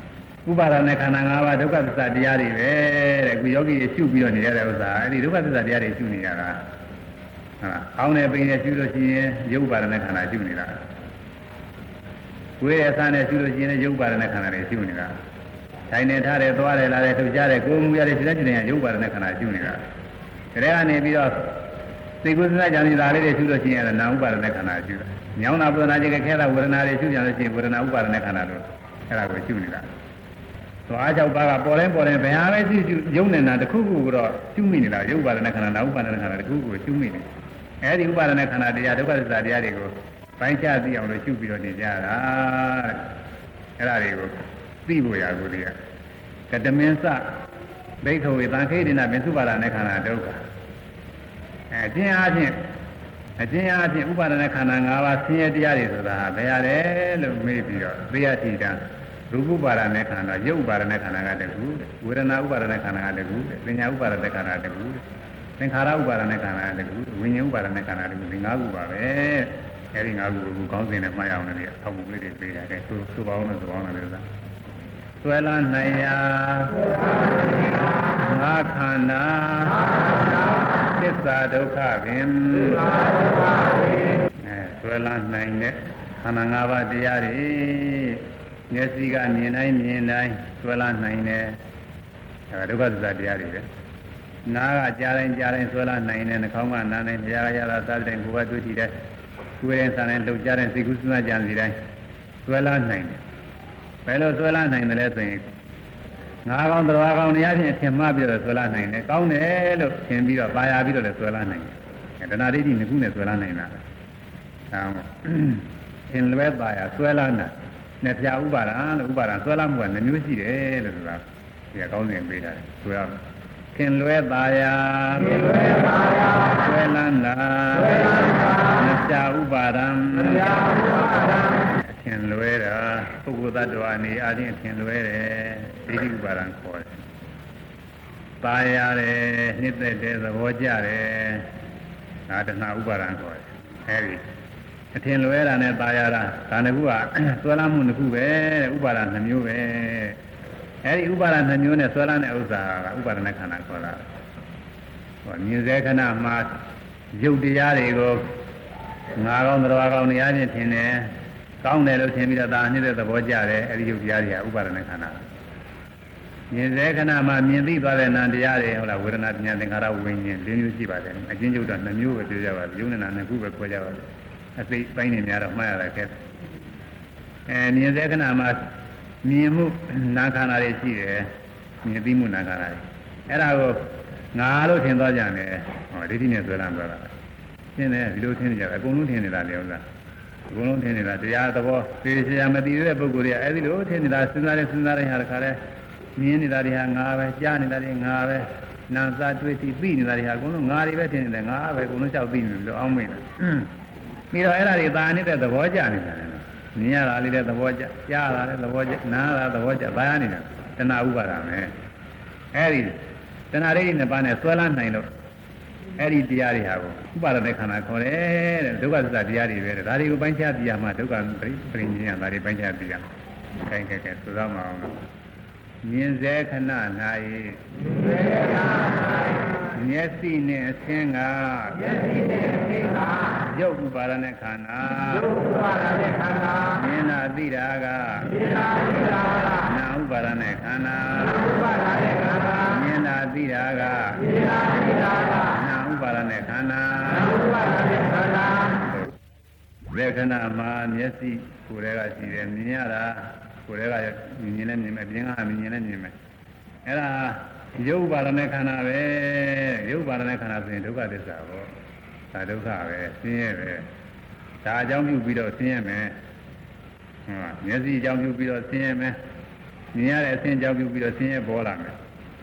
ဥပါဒနဲ့ခန္ဓာ၅ပါးဒုက္ခသစ္စာတရားတွေပဲတဲ့အခုယောဂီတွေရှုပြီးတော့နေရတဲ့ဥစ္စာအဲ့ဒီဒုက္ခသစ္စာတရားတွေရှုနေရတာဟာအောင်းနေပိနေရှုလို့ရှိရင်ရုပ်ပါဒနဲ့ခန္ဓာရှုနေတာဝိရသနဲ့ရှုလို့ရှိရင်ရုပ်ပါဒနဲ့ခန္ဓာတွေရှုနေတာတိုင်းနေထားတယ်သွားတယ်လာတယ်ထုတ်ကြတယ်ကိုယ်မူရတဲ့စိတ်တိုင်းရုပ်ပါဒနဲ့ခန္ဓာရှုနေတာဒါတွေကနေပြီးတော့သိကုသနာကြံနေတာလေးတွေရှုလို့ရှိရင်နာဥပါဒနဲ့ခန္ဓာရှုတာညောင်းတာပဒနာကြီးကခဲတာဝေဒနာတွေရှုကြလို့ရှိရင်ဝေဒနာဥပါဒနဲ့ခန္ဓာတို့အဲ့ဒါကိုရှုနေတာသွားကြောက်ပါကပေါ်တိုင်းပေါ်တိုင်းဘယ်ဟာပဲရှုရှုယုံနေတာတစ်ခုခုကတော့ရှုမိနေတာရုပ်ပါဒနဲ့ခန္ဓာနာဥပါဒနဲ့ခန္ဓာတစ်ခုခုကိုရှုမိနေအဲ့ဒီဥပါဒနဲ့ခန္ဓာတရားဒုက္ခသစ္စာတရားတွေကိုပိုင်းခြားသိအောင်လို့ရှုပြီးတော့နေကြတာအဲ့ဒါတွေကိုသိဖို့ရကိုဒီကကတမင်းစဘိက္ခဝေသံခိတိနာပင်စုပါဒနဲ့ခန္ဓာဒုက္ခအဲအချင်းအားဖြင့်အချင်းအားဖြင့်ဥပါဒနဲ့ခန္ဓာ၅ပါးဆင်းရဲတရားတွေဆိုတာဘယ်ရလဲလို့မေးပြီးတော့သိရတိတံရူပဥပါဒနဲ့ခန္ဓာရုပ်ဥပါဒနဲ့ခန္ဓာကတကူဝေဒနာဥပါဒနဲ့ခန္ဓာကတကူပညာဥပါဒနဲ့ခန္ဓာကတကူသင်္ခါရဥပါဒနဲ့ခန္ဓာကတကူဝိညာဉ်ဥပါဒနဲ့ခန္ဓာကတကူဒီ၅ခုပါပဲအဲဒီ၅ခုကိုကောင်းစင်နဲ့မှတ်ရအောင်လည်းအောက်မှုလေးတွေပေးတာကဲသူသူပေါင်းလို့သူပေါင်းတယ်လို့လားဆွဲလာနိုင်ရာငါခန္ဓာသစ္စာဒုက္ခပင်အဲဆွဲလာနိုင်တဲ့ခန္ဓာ၅ပါးတရားတွေမျက်စိကမြင်တိုင်းမြင်တိုင်းဆွဲလာနိုင်တယ်အဲဒုက္ခသစ္စာတရားတွေပဲနားကကြားတိုင်းကြားတိုင်းဆွဲလာနိုင်တယ်နှာခေါင်းကနားတိုင်းကြားရတာစားတဲ့ကိုယ်ကတွေ့ထိတဲ့ကိုယ်ရင်စားတဲ့လှုပ်ရှားတဲ့စိတ်ကူးစဉ်းစားကြံစီတိုင်းဆွဲလာနိုင်တယ်ဘယ်လိုဆွဲလာနိုင်တယ်လဲဆိုရင်ငါးကောင်တော်ကောင်တရားချင်းထင်မှားပြီးတော့ဆွဲလာနိုင်တယ်ကောင်းတယ်လို့ထင်ပြီးတော့ပါရပြီးတော့လည်းဆွဲလာနိုင်တယ်တဏှာဒိဋ္ဌိနှစ်ခုနဲ့ဆွဲလာနိုင်တာအဲဒါသင်လွဲပါရဆွဲလာနိုင်နဲ့ပြဥပါဒံလို့ဥပါဒံဆွဲလာမှုကနှမျိုးရှိတယ်လို့ဆိုတာဒီကောင်းစဉ်ပေးတာဆွဲရခင်လွဲပါရခင်လွဲပါရဆွဲလန်းလာဆွဲလန်းလာမပြဥပါဒံမပြဥပါဒံအထင်လွဲတာပုဂ္ဂိုလ်သတ္တဝါအနေအချင်းအထင်လွဲတယ်ဒိဋ္ဌိဥပါဒံခေါ်တယ်ပါရတယ်နှစ်သက်တယ်သဘောကျတယ်ဒါတဏှာဥပါဒံခေါ်တယ်အဲဒီအထင်လွဲတာနဲ့ပါရတာဒါနှစ်ခုကဆွဲလန်းမှုနှစ်ခုပဲဥပါဒံနှမျိုးပဲအဲဒီဥပါဒနှမျိုးနဲ့ဆွဲလန်းတဲ့ဥစ္စာကဥပါဒနဲ့ခန္ဓာခေါ်တာဟောမြင်စေခဏမှာရုပ်တရားတွေကိုငါးကောင်တော်ကောင်တရားချင်းထင်တယ်ကောင်းတယ်လို့ထင်ပြီးတော့ဒါနှိမ့်တဲ့သဘောကျတယ်အဲဒီရုပ်တရားတွေကဥပါဒနဲ့ခန္ဓာမြင်စေခဏမှာမြင်သိသွားတဲ့နာတရားတွေဟုတ်လားဝေဒနာပညာသင်္ခါရဝိညာဉ်၄မျိုးရှိပါတယ်အချင်းချုပ်တော့နှမျိုးပဲပြောကြပါဘူးယုံနာနှစ်ခုပဲခေါ်ကြပါဘူးအသိပိုင်းနေများတော့မှားရတာကဲအဲမြင်စေခဏမှာမြင်မှုနာခန္ဓာတွေရှိတယ်မြင်သိမှုနာခန္ဓာတွေအဲ့ဒါကိုငါလို့ထင်သွားကြတယ်ဟောဒိဋ္ဌိနဲ့ဆွဲလန်းသွားတာရှင်းတယ်ဒီလိုထင်နေကြတယ်အကုန်လုံးထင်နေတာလေဥစ္စာအကုန်လုံးထင်နေတာတရားသဘောသိချင်မသိတဲ့ပုဂ္ဂိုလ်တွေကအဲ့ဒီလိုထင်နေတာစဉ်းစားတယ်စဉ်းစားတယ်ဟာတခါလဲမြင်နေတာတွေဟာငါပဲကြားနေတာတွေငါပဲနာစာတွေ့သိသိနေတာတွေဟာအကုန်လုံးငါတွေပဲထင်နေတယ်ငါပဲအကုန်လုံးလျှောက်သိနေတယ်လို့အောင်းမိတယ်ပြီးတော့အဲ့ဒါတွေသာနေတဲ့သဘောကျနေတာလေမြင်ရတာလေးတဲ့သဘောကျကြားတာလည်းသဘောကျနားတာသဘောကျဘာရနေတာတဏှာဥပါဒမယ်အဲဒီတဏှာရိနဲ့ပါနဲ့ဆွဲလန်းနိုင်လို့အဲ့ဒီတရားတွေဟာကိုဥပါဒနဲ့ခန္ဓာခေါ်တယ်တဲ့ဒုက္ခသစ္စာတရားတွေပဲတဲ့ဒါတွေကိုပိုင်းခြားသိရမှဒုက္ခပရိညင်ဒါတွေပိုင်းခြားသိရခိုင်းခဲ့ခဲ့ဆိုတော့မအောင်လို့မြင်စေခဏ၌မျက်စိနဲ့အသင်္ကမျက်စိနဲ့အသင်္ကရုပ်ဥပါဒနဲ့ခန္ဓာရုပ်ဥပါဒနဲ့ခန္ဓာမြင်တာသိတာကမြင်တာသိတာကနာဥပါဒနဲ့ခန္ဓာနာဥပါဒနဲ့ခန္ဓာမြင်တာသိတာကမြင်တာသိတာကနာဥပါဒနဲ့ခန္ဓာနာဥပါဒနဲ့ခန္ဓာဝေခဏမှာမျက်စိကိုယ်တည်းကရှိတယ်မြင်ရတာကိုယ်တည်းကမြင်နေမြင်မယ်ပြင်ကမြင်နေမြင်မယ်အဲ့ဒါရုပ်ပါဒနဲ့ခန္ဓာပဲရုပ်ပါဒနဲ့ခန္ဓာဆိုရင်ဒုက္ခသစ္စာပေါ့ဒါဒုက္ခပဲဆင်းရဲပဲဒါအကြောင်းပြုပြီးတော့ဆင်းရဲမယ်ဟုတ်မျက်စိအကြောင်းပြုပြီးတော့ဆင်းရဲမယ်မြင်ရတဲ့အဆင်းအကြောင်းပြုပြီးတော့ဆင်းရဲပေါ်လာမယ်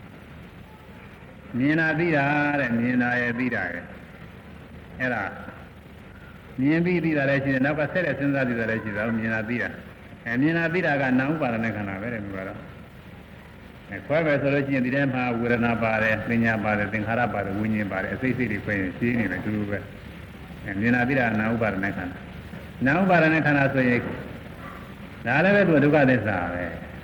မြင်တာသိတာတဲ့မြင်တာရဲ့သိတာရဲ့အဲ့ဒါမြင်ပြီးသိတာလည်းရှိတယ်နောက်ကဆက်တဲ့စဉ်းစားသိတာလည်းရှိတယ်မြင်တာသိတာအဲမြင်တာသိတာကနာဥပါဒနဲ့ခန္ဓာပဲတဲ့မျိုးကတော့အဲခွဲပဲဆိုလို့ရှိရင်ဒီထဲမှာဝေဒနာပါတယ်ပညာပါတယ်သင်္ခါရပါတယ်ဝိညာဉ်ပါတယ်အစိတ်စိတ်တွေခွဲရင်ရှင်းနေတယ်တူတူပဲအဲမြင်တာသိတာနာဥပါဒနဲ့ခန္ဓာနာဥပါဒနဲ့ခန္ဓာဆိုရင်ဒါလည်းပဲသူဒုက္ခသစ္စာပဲ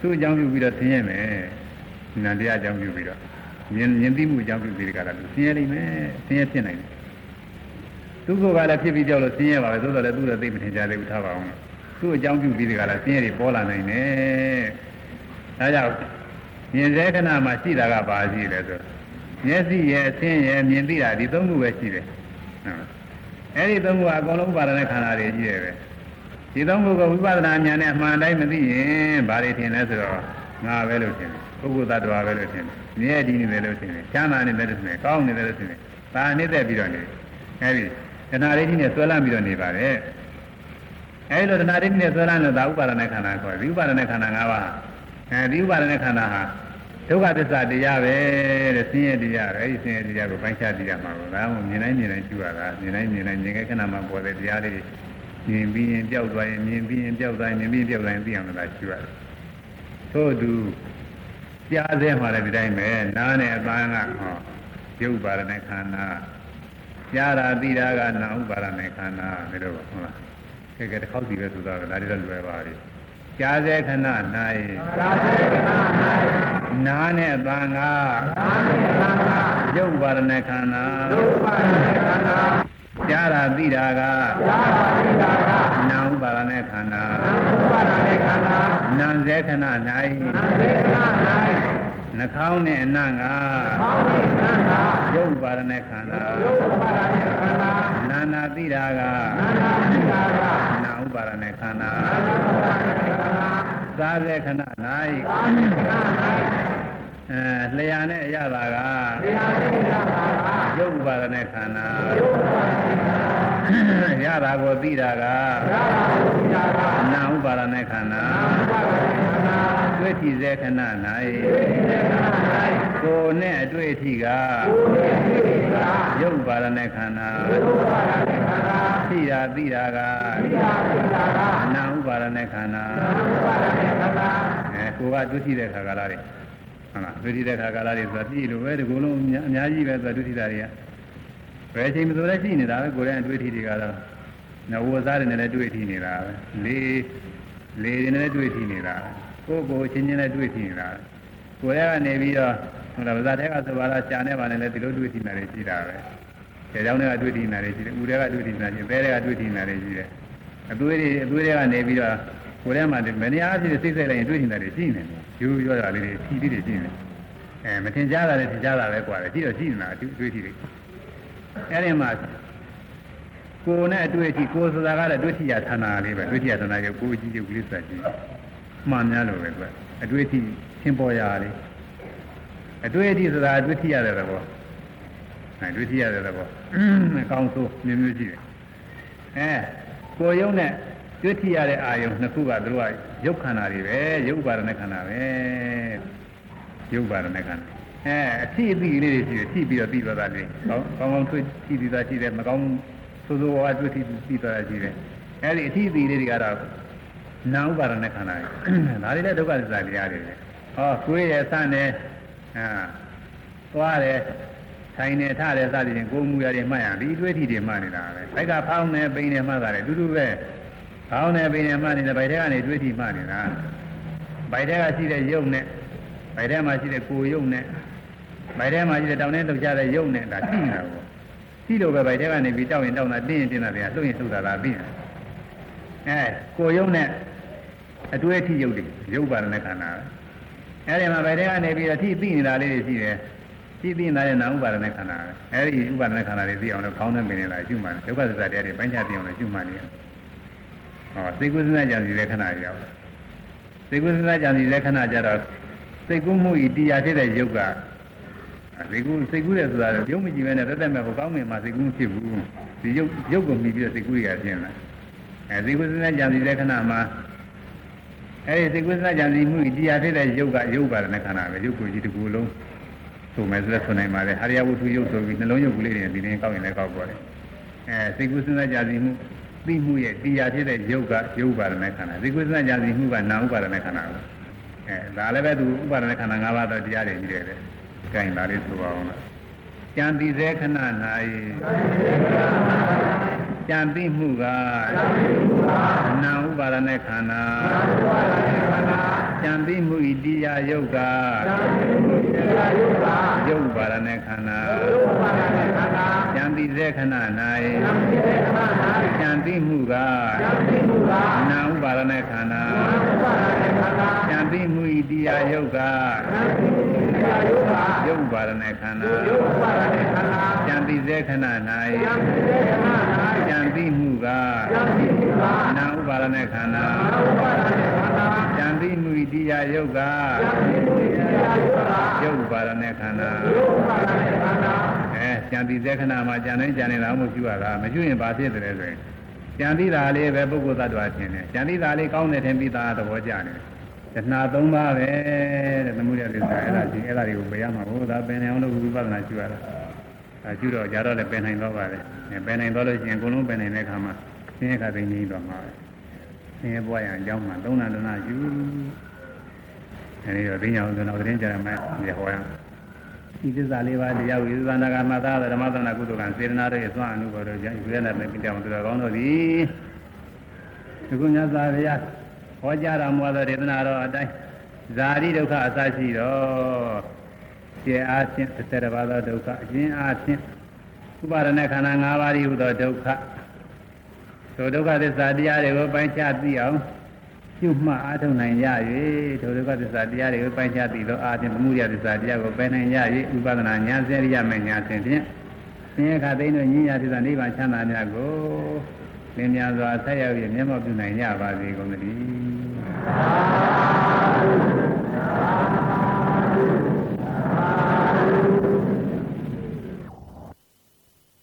သူ့အကြောင်းပြုပြီးတော့ဆင်းရဲမယ်နန္တရားအကြောင်းပြုပြီးတော့မြင်မြင်သိမှုအကြောင်းပြုပြီးကြတာလူဆင်းရဲနေမယ်ဆင်းရဲဖြစ်နိုင်တယ်သူကလည်းဖြစ်ပြီးကြောက်လို့ဆင်းရဲပါပဲသို့တော်လည်းသူ့တော့သိမထင်ကြသေးဘူးထားပါအောင်သူ့အကြောင်းပြုပြီးကြတာဆင်းရဲတွေပေါ်လာနိုင်တယ်ဒါကြောင့်မြင်စေခဏမှာရှိတာကဘာရှိလဲဆိုမျက်စိရဲ့အဆင်းရဲ့မြင်သိတာဒီသုံးခုပဲရှိတယ်အဲ့ဒီသုံးခုကအကုန်လုံးဥပါဒณะခန္ဓာတွေကြီးတယ်ပဲဒီသုံးခုကဝိပဿနာဉာဏ်နဲ့အမှန်တိုင်းမသိရင်ဘာတွေထင်လဲဆိုတော့ငါပဲလို့ထင်တယ်ပုဂ္ဂိုလ်သတ္တဝါပဲလို့ထင်တယ်မြဲတည်နေတယ်လို့ထင်တယ်ချမ်းသာနေတယ်လို့ထင်တယ်ကောင်းနေတယ်လို့ထင်တယ်ဒါနှိမ့်သက်ပြီးတော့နေအဲ့ဒီတဏှာရိဋ္ဌိနဲ့ဆွဲလမ်းပြီးတော့နေပါတယ်အဲ့လိုတဏှာရိဋ္ဌိနဲ့ဆွဲလမ်းလို့ဒါဥပါဒณะခန္ဓာခေါ်တယ်ဒီဥပါဒณะခန္ဓာ၅ပါးအဲဒီဥပါဒณะခန္ဓာဟာဒုက္ခသစ္စာတရားပဲတဲ့ဆင်းရဲတရားပဲအဲဒီဆင်းရဲတရားကိုပိုင်းခြားသိရမှာပေါ့ဒါမှမြင်တိုင်းမြင်တိုင်းရှိရတာမြင်တိုင်းမြင်တိုင်းမြင်ခဲ့ခဏမှပေါ်တဲ့တရားလေးမြင်ပြီးရင်ပြောက်သွားရင်မြင်ပြီးရင်ပြောက်သွားရင်မြင်ပြီးပြောက်သွားရင်သိအောင်လို့ရှိရတယ်သို့သူကြားသေးမှလည်းဒီတိုင်းပဲနားနဲ့အပန်းကဟောရုပ်ပါဒณะခန္ဓာကြားတာသိတာကနာဥပါဒณะခန္ဓာဒါလိုဟုတ်လားကဲကဲတစ်ခေါက်စီပဲဆိုတော့ဒါတွေတော့လွယ်ပါပြီကြားစေခဏ၌ကြားစေခဏ၌နားနဲ့အပန်းကနားနဲ့အပန်းကရုပ်ပါဒณะခန္ဓာရုပ်ပါဒณะခန္ဓာကြားတာသိတာကကြားတာသိတာကနာဥပါဒณะခန္ဓာနာဥပါဒณะခန္ဓာနာစေခဏ၌နာစေခဏ၌နှာခေါင်းနဲ့အနံ့ကနှာခေါင်းနဲ့အနံ့ကရုပ်ပါဒณะခန္ဓာရုပ်ပါဒณะခန္ဓာနာနာသိတာကနာနာသိတာကနာဥပါဒณะခန္ဓာနာဥပါဒณะခန္ဓာသာစေခဏ၌သာစေခဏ၌အဲလျာနဲ့အရတာကလျာနဲ့အရတာကရုပ်ပါဒณะခန္ဓာရုပ်ပါဒณะခန္ဓာရတာကိုသိတာကရတာကိုသိတာကနာဥပါဒณะခန္ဓာနာဥပါဒณะခန္ဓာတွေ့ထီစေခဏ၌တွေ့ထီစေခဏ၌ကိုယ်နဲ့အတွေ့အထိကကိုယ်နဲ့အတွေ့အထိကရုပ်ပါဒณะခန္ဓာရုပ်ပါဒณะခန္ဓာသိတာသိတာကသိတာသိတာကနာဥပါဒณะခန္ဓာနာဥပါဒณะခန္ဓာအဲကိုယ်ကတွေ့ထီတဲ့ခါကာလတွေဟုတ်လားတွေ့ထီတဲ့ခါကာလတွေဆိုတာပြည်လို့ပဲဒီကုလုံးအများကြီးပဲဆိုတာတွေ့ထီတာတွေကဘယ်အချိန်မှဆိုလဲရှိနေတာပဲကိုယ်ရဲ့အတွေ့အထိတွေကတော့နဝစားတွေနဲ့လည်းတွေ့ထီနေတာပဲလေလေတွေနဲ့လည်းတွေ့ထီနေတာကိုယ်ကိုယ်ချင်းချင်းနဲ့တွေ့ထီနေတာကိုယ်ရဲ့ကနေပြီးတော့ဟုတ်လားဗဇာတဲ့ကဆိုပါလားရှားနေပါနဲ့လည်းဒီလိုတွေ့ထီနေတာတွေရှိတာပဲကျေကြောင်းတွေကတွေ့ထီနေတာတွေရှိတယ်ဦးတွေကတွေ့ထီနေတာရှိတယ်ဘဲတွေကတွေ့ထီနေတာတွေရှိတယ်အသွေးတွေအသွေးတွေကနေပြီးတော့ကိုယ်ထဲမှာမနေအားဖြင့်စိတ်စိတ်လိုက်ရင်တွေ့ထီနေတာတွေရှိနေတယ်ယူရောတာလေးတွေဖြီးလေးတွေရှိနေတယ်အဲမထင်ရှားတာလည်းထင်ရှားတာပဲกว่าတယ်ရှိတော့ရှိနေတာတွေ့ထီတွေအဲ့ဒီမှာကိုယ်နဲ့အတွေ့အထိကိုယ်ဆိုတာကလည်းတွေ့ထိရဌာနလေးပဲတွေ့ထိရဌာနရဲ့ကိုယ်ကြည့်ရုပ်ကလေးဆက်ကြည့်မှန်များလို့ပဲသူကအတွေ့အထိသင်ပေါ်ရလေအတွေ့အထိဆိုတာအတွေ့ထိရတယ်တော့အဲတွေ့ထိရတယ်တော့အကောင်းဆုံးမျိုးမျိုးရှိတယ်အဲကိုယ်ရုပ်နဲ့တွေ့ထိရတဲ့အာယုံနှစ်ခုကသူတို့ကရုပ်ခန္ဓာတွေပဲရုပ်ပါဒณะခန္ဓာပဲရုပ်ပါဒณะခန္ဓာအဲအထီးအသီးလေးတွေရှိတယ်ထီးပြီးတော့ပြီးသွားတာလေကောင်းကောင်းကောင်းထွေးထီးပြီးသားရှိတယ်မကောင်းဆိုးဆိုးဝါးထွေးထီးပြီးသွားတာရှိတယ်အဲဒီအထီးအသီးလေးတွေကတော့နာဥပါဒณะခန္ဓာတွေဒါတွေလည်းဒုက္ခသစ္စာတရားတွေပဲဟောကိုယ်ရဲ့ဆန်းတယ်အာသွားတယ်ထိုင်နေထတယ်စသည်ဖြင့်ကိုယ်မူရတွေမှတ်ရဒီအတွေ့အထိတွေမှတ်နေတာပဲဘိုက်ကဖောင်းနေပိန်နေမှတ်တာလေတူတူပဲဖောင်းနေပိန်နေမှတ်နေတယ်ဘိုက်ထဲကနေတွေ့အထိမှတ်နေတာဘိုက်ထဲကရှိတဲ့ရုပ်နဲ့ဗိုက်ထဲမှာရှိတဲ့ကိုယ်ယုံနဲ့ဗိုက်ထဲမှာရှိတဲ့တောင်းနဲ့လှုပ်ရှားတဲ့ယုံနဲ့ဒါသိနေတာပေါ့သိလို့ပဲဗိုက်ထဲကနေပြီးတောက်ရင်တောက်တာတင်းရင်တင်းတာတွေကလှုပ်ရင်လှုပ်တာလားသိတယ်အဲကိုယ်ယုံနဲ့အတွေ့အထိယုတ်တွေရုပ်ပါဒณะခန္ဓာအဲဒီမှာဗိုက်ထဲကနေပြီးတော့ထိသိနေတာလေးတွေရှိတယ်သိသိနေတဲ့နာဥပါဒณะခန္ဓာအဲဒီဥပါဒณะခန္ဓာတွေသိအောင်လို့ခေါင်းနဲ့ပင်နေတာရှုမှန်တယ်ဒုက္ခသစ္စာတရားတွေပိုင်းခြားသိအောင်လို့ရှုမှန်နေတယ်ဟောသိကုသနာကြံစီတဲ့ခဏရောက်သိကုသနာကြံစီတဲ့ခဏကြတော့စိတ်ကူးမှုဤတရားဖြစ်တဲ့ယုတ်ကစိတ်ကူးစိတ်ကူးတယ်ဆိုတာရုပ်မကြည့်မဲနဲ့တက်တက်မဲ့ဟိုကောင်းမြင်မှစိတ်ကူးမဖြစ်ဘူးဒီယုတ်ယုတ်ကိုမြည်ပြီးတော့စိတ်ကူးရခြင်းလားအဲစိတ်ကူးစဉ်းစားကြံစည်တဲ့ခဏမှာအဲဒီစိတ်ကူးစဉ်းစားကြံစည်မှုဤတရားဖြစ်တဲ့ယုတ်ကယုတ်ပါဒณะခန္ဓာပဲယုတ်ကိုကြီးတစ်ခုလုံးဆိုမယ်ဆိုတော့ဆိုနိုင်ပါလေဟာရယဝတ္ထုယုတ်ဆိုပြီးနှလုံးယုတ်ကလေးတွေဒီနေ့ကောက်ရင်လည်းကောက်ပေါ်တယ်အဲစိတ်ကူးစဉ်းစားကြံစည်မှုသိမှုရဲ့တရားဖြစ်တဲ့ယုတ်ကယုတ်ပါဒณะခန္ဓာစိတ်ကူးစဉ်းစားကြံစည်မှုကနာဥပါဒณะခန္ဓာပဲအဲဒါလည်းပဲသူဥပါဒณะခန္ဓာ၅ပါးတော့တရားတွေကြီးတယ်တဲ့။ကြိုင်လာလေးဆိုပါအောင်လား။ကြံတိစေခဏ၌ကြံတိမှုကနာဥပါဒณะခန္ဓာကြံပြီးမှုဤတရားယုတ်ကယုတ်ပါရณะခန္ဓာကြံပြီးစေခဏ၌ကြံပြီးမှုကနာဥပါရณะခန္ဓာကြံပြီးမှုဤတရားယုတ်ကယုတ်ပါရณะခန္ဓာကြံပြီးစေခဏ၌ကြံပြီးမှုကနာဥပါရณะခန္ဓာကြံပြီးမှုဤတရားယုတ်ကယုတ်ပါရณะခန္ဓာအဲကြံပြီးစေခဏမှာကြံတိုင်းကြံနေတာမှမပြုရတာမရှိရင်ဘာဖြစ်တယ်လဲဆိုရင်ကြံပြီးတာလေးပဲပုဂ္ဂိုလ်သတ္တဝါရှင်တယ်ကြံပြီးတာလေးကောင်းတယ်ထင်ပြီးသားသဘောကျတယ်တဏှာသုံးပါးပဲတဲ့သမုဒယသစ္စာအဲ့ဒါကြီးအဲ့ဒါတွေကိုပယ်ရမှာဟုတ်ဒါပင်နေအောင်လို့ဝိပဿနာရှုရတာအဲရှုတော့ကြတော့လည်းပယ်နိုင်တော့ပါလေပယ်နိုင်တော့လို့ရှိရင်အကုန်လုံးပယ်နိုင်တဲ့အခါမှာသင်္ခါသိနေတော့မှာပဲသင်္ခါပွားရအကြောင်းမှာသုံးနာတနာယူအဲဒီတော့သိညာဥဒ္ဒနာသတင်းကြရမယ်ဒီဟောရဒီသစ္စာလေးပါးတရားဝိသနာကမသာဓမ္မသနာကုသကံစေတနာတို့ရဲ့သွမ်းအမှုပေါ်တို့ကြောင့်ရွေးလာတဲ့ပြတောင်သူတော်ကောင်းတို့သည်အခုညသာဗျာဟောကြားတော်မူသောဒေသနာတော်အတိုင်းဇာတိဒုက္ခအစရှိတော်ကျေအားဖြင့်သစ္စာပါးသောဒုက္ခအကျဉ်းအားဖြင့်ဥပါဒณะခန္ဓာ၅ပါးဤဟူသောဒုက္ခထိုဒုက္ခသစ္စာတရားတွေကိုပိုင်းခြားသိအောင်ပြုမှအားထုတ်နိုင်ရ၍ထိုဒုက္ခသစ္စာတရားတွေကိုပိုင်းခြားသိသောအားဖြင့်သမုဒယသစ္စာတရားကိုပယ်နိုင်ရ၍ဥပဒနာဉာဏ်စေရိယမဲ့ဉာဏ်ဖြင့်ဖြင့်သင်္ခါသိတို့ဉာဏ်ရသစ္စာနိဗ္ဗာန်ချမ်းသာများကိုသင်များစွာဆက်ရောက်၍မျက်မှောက်ပြုနိုင်ကြပါစေကုန်သတည်း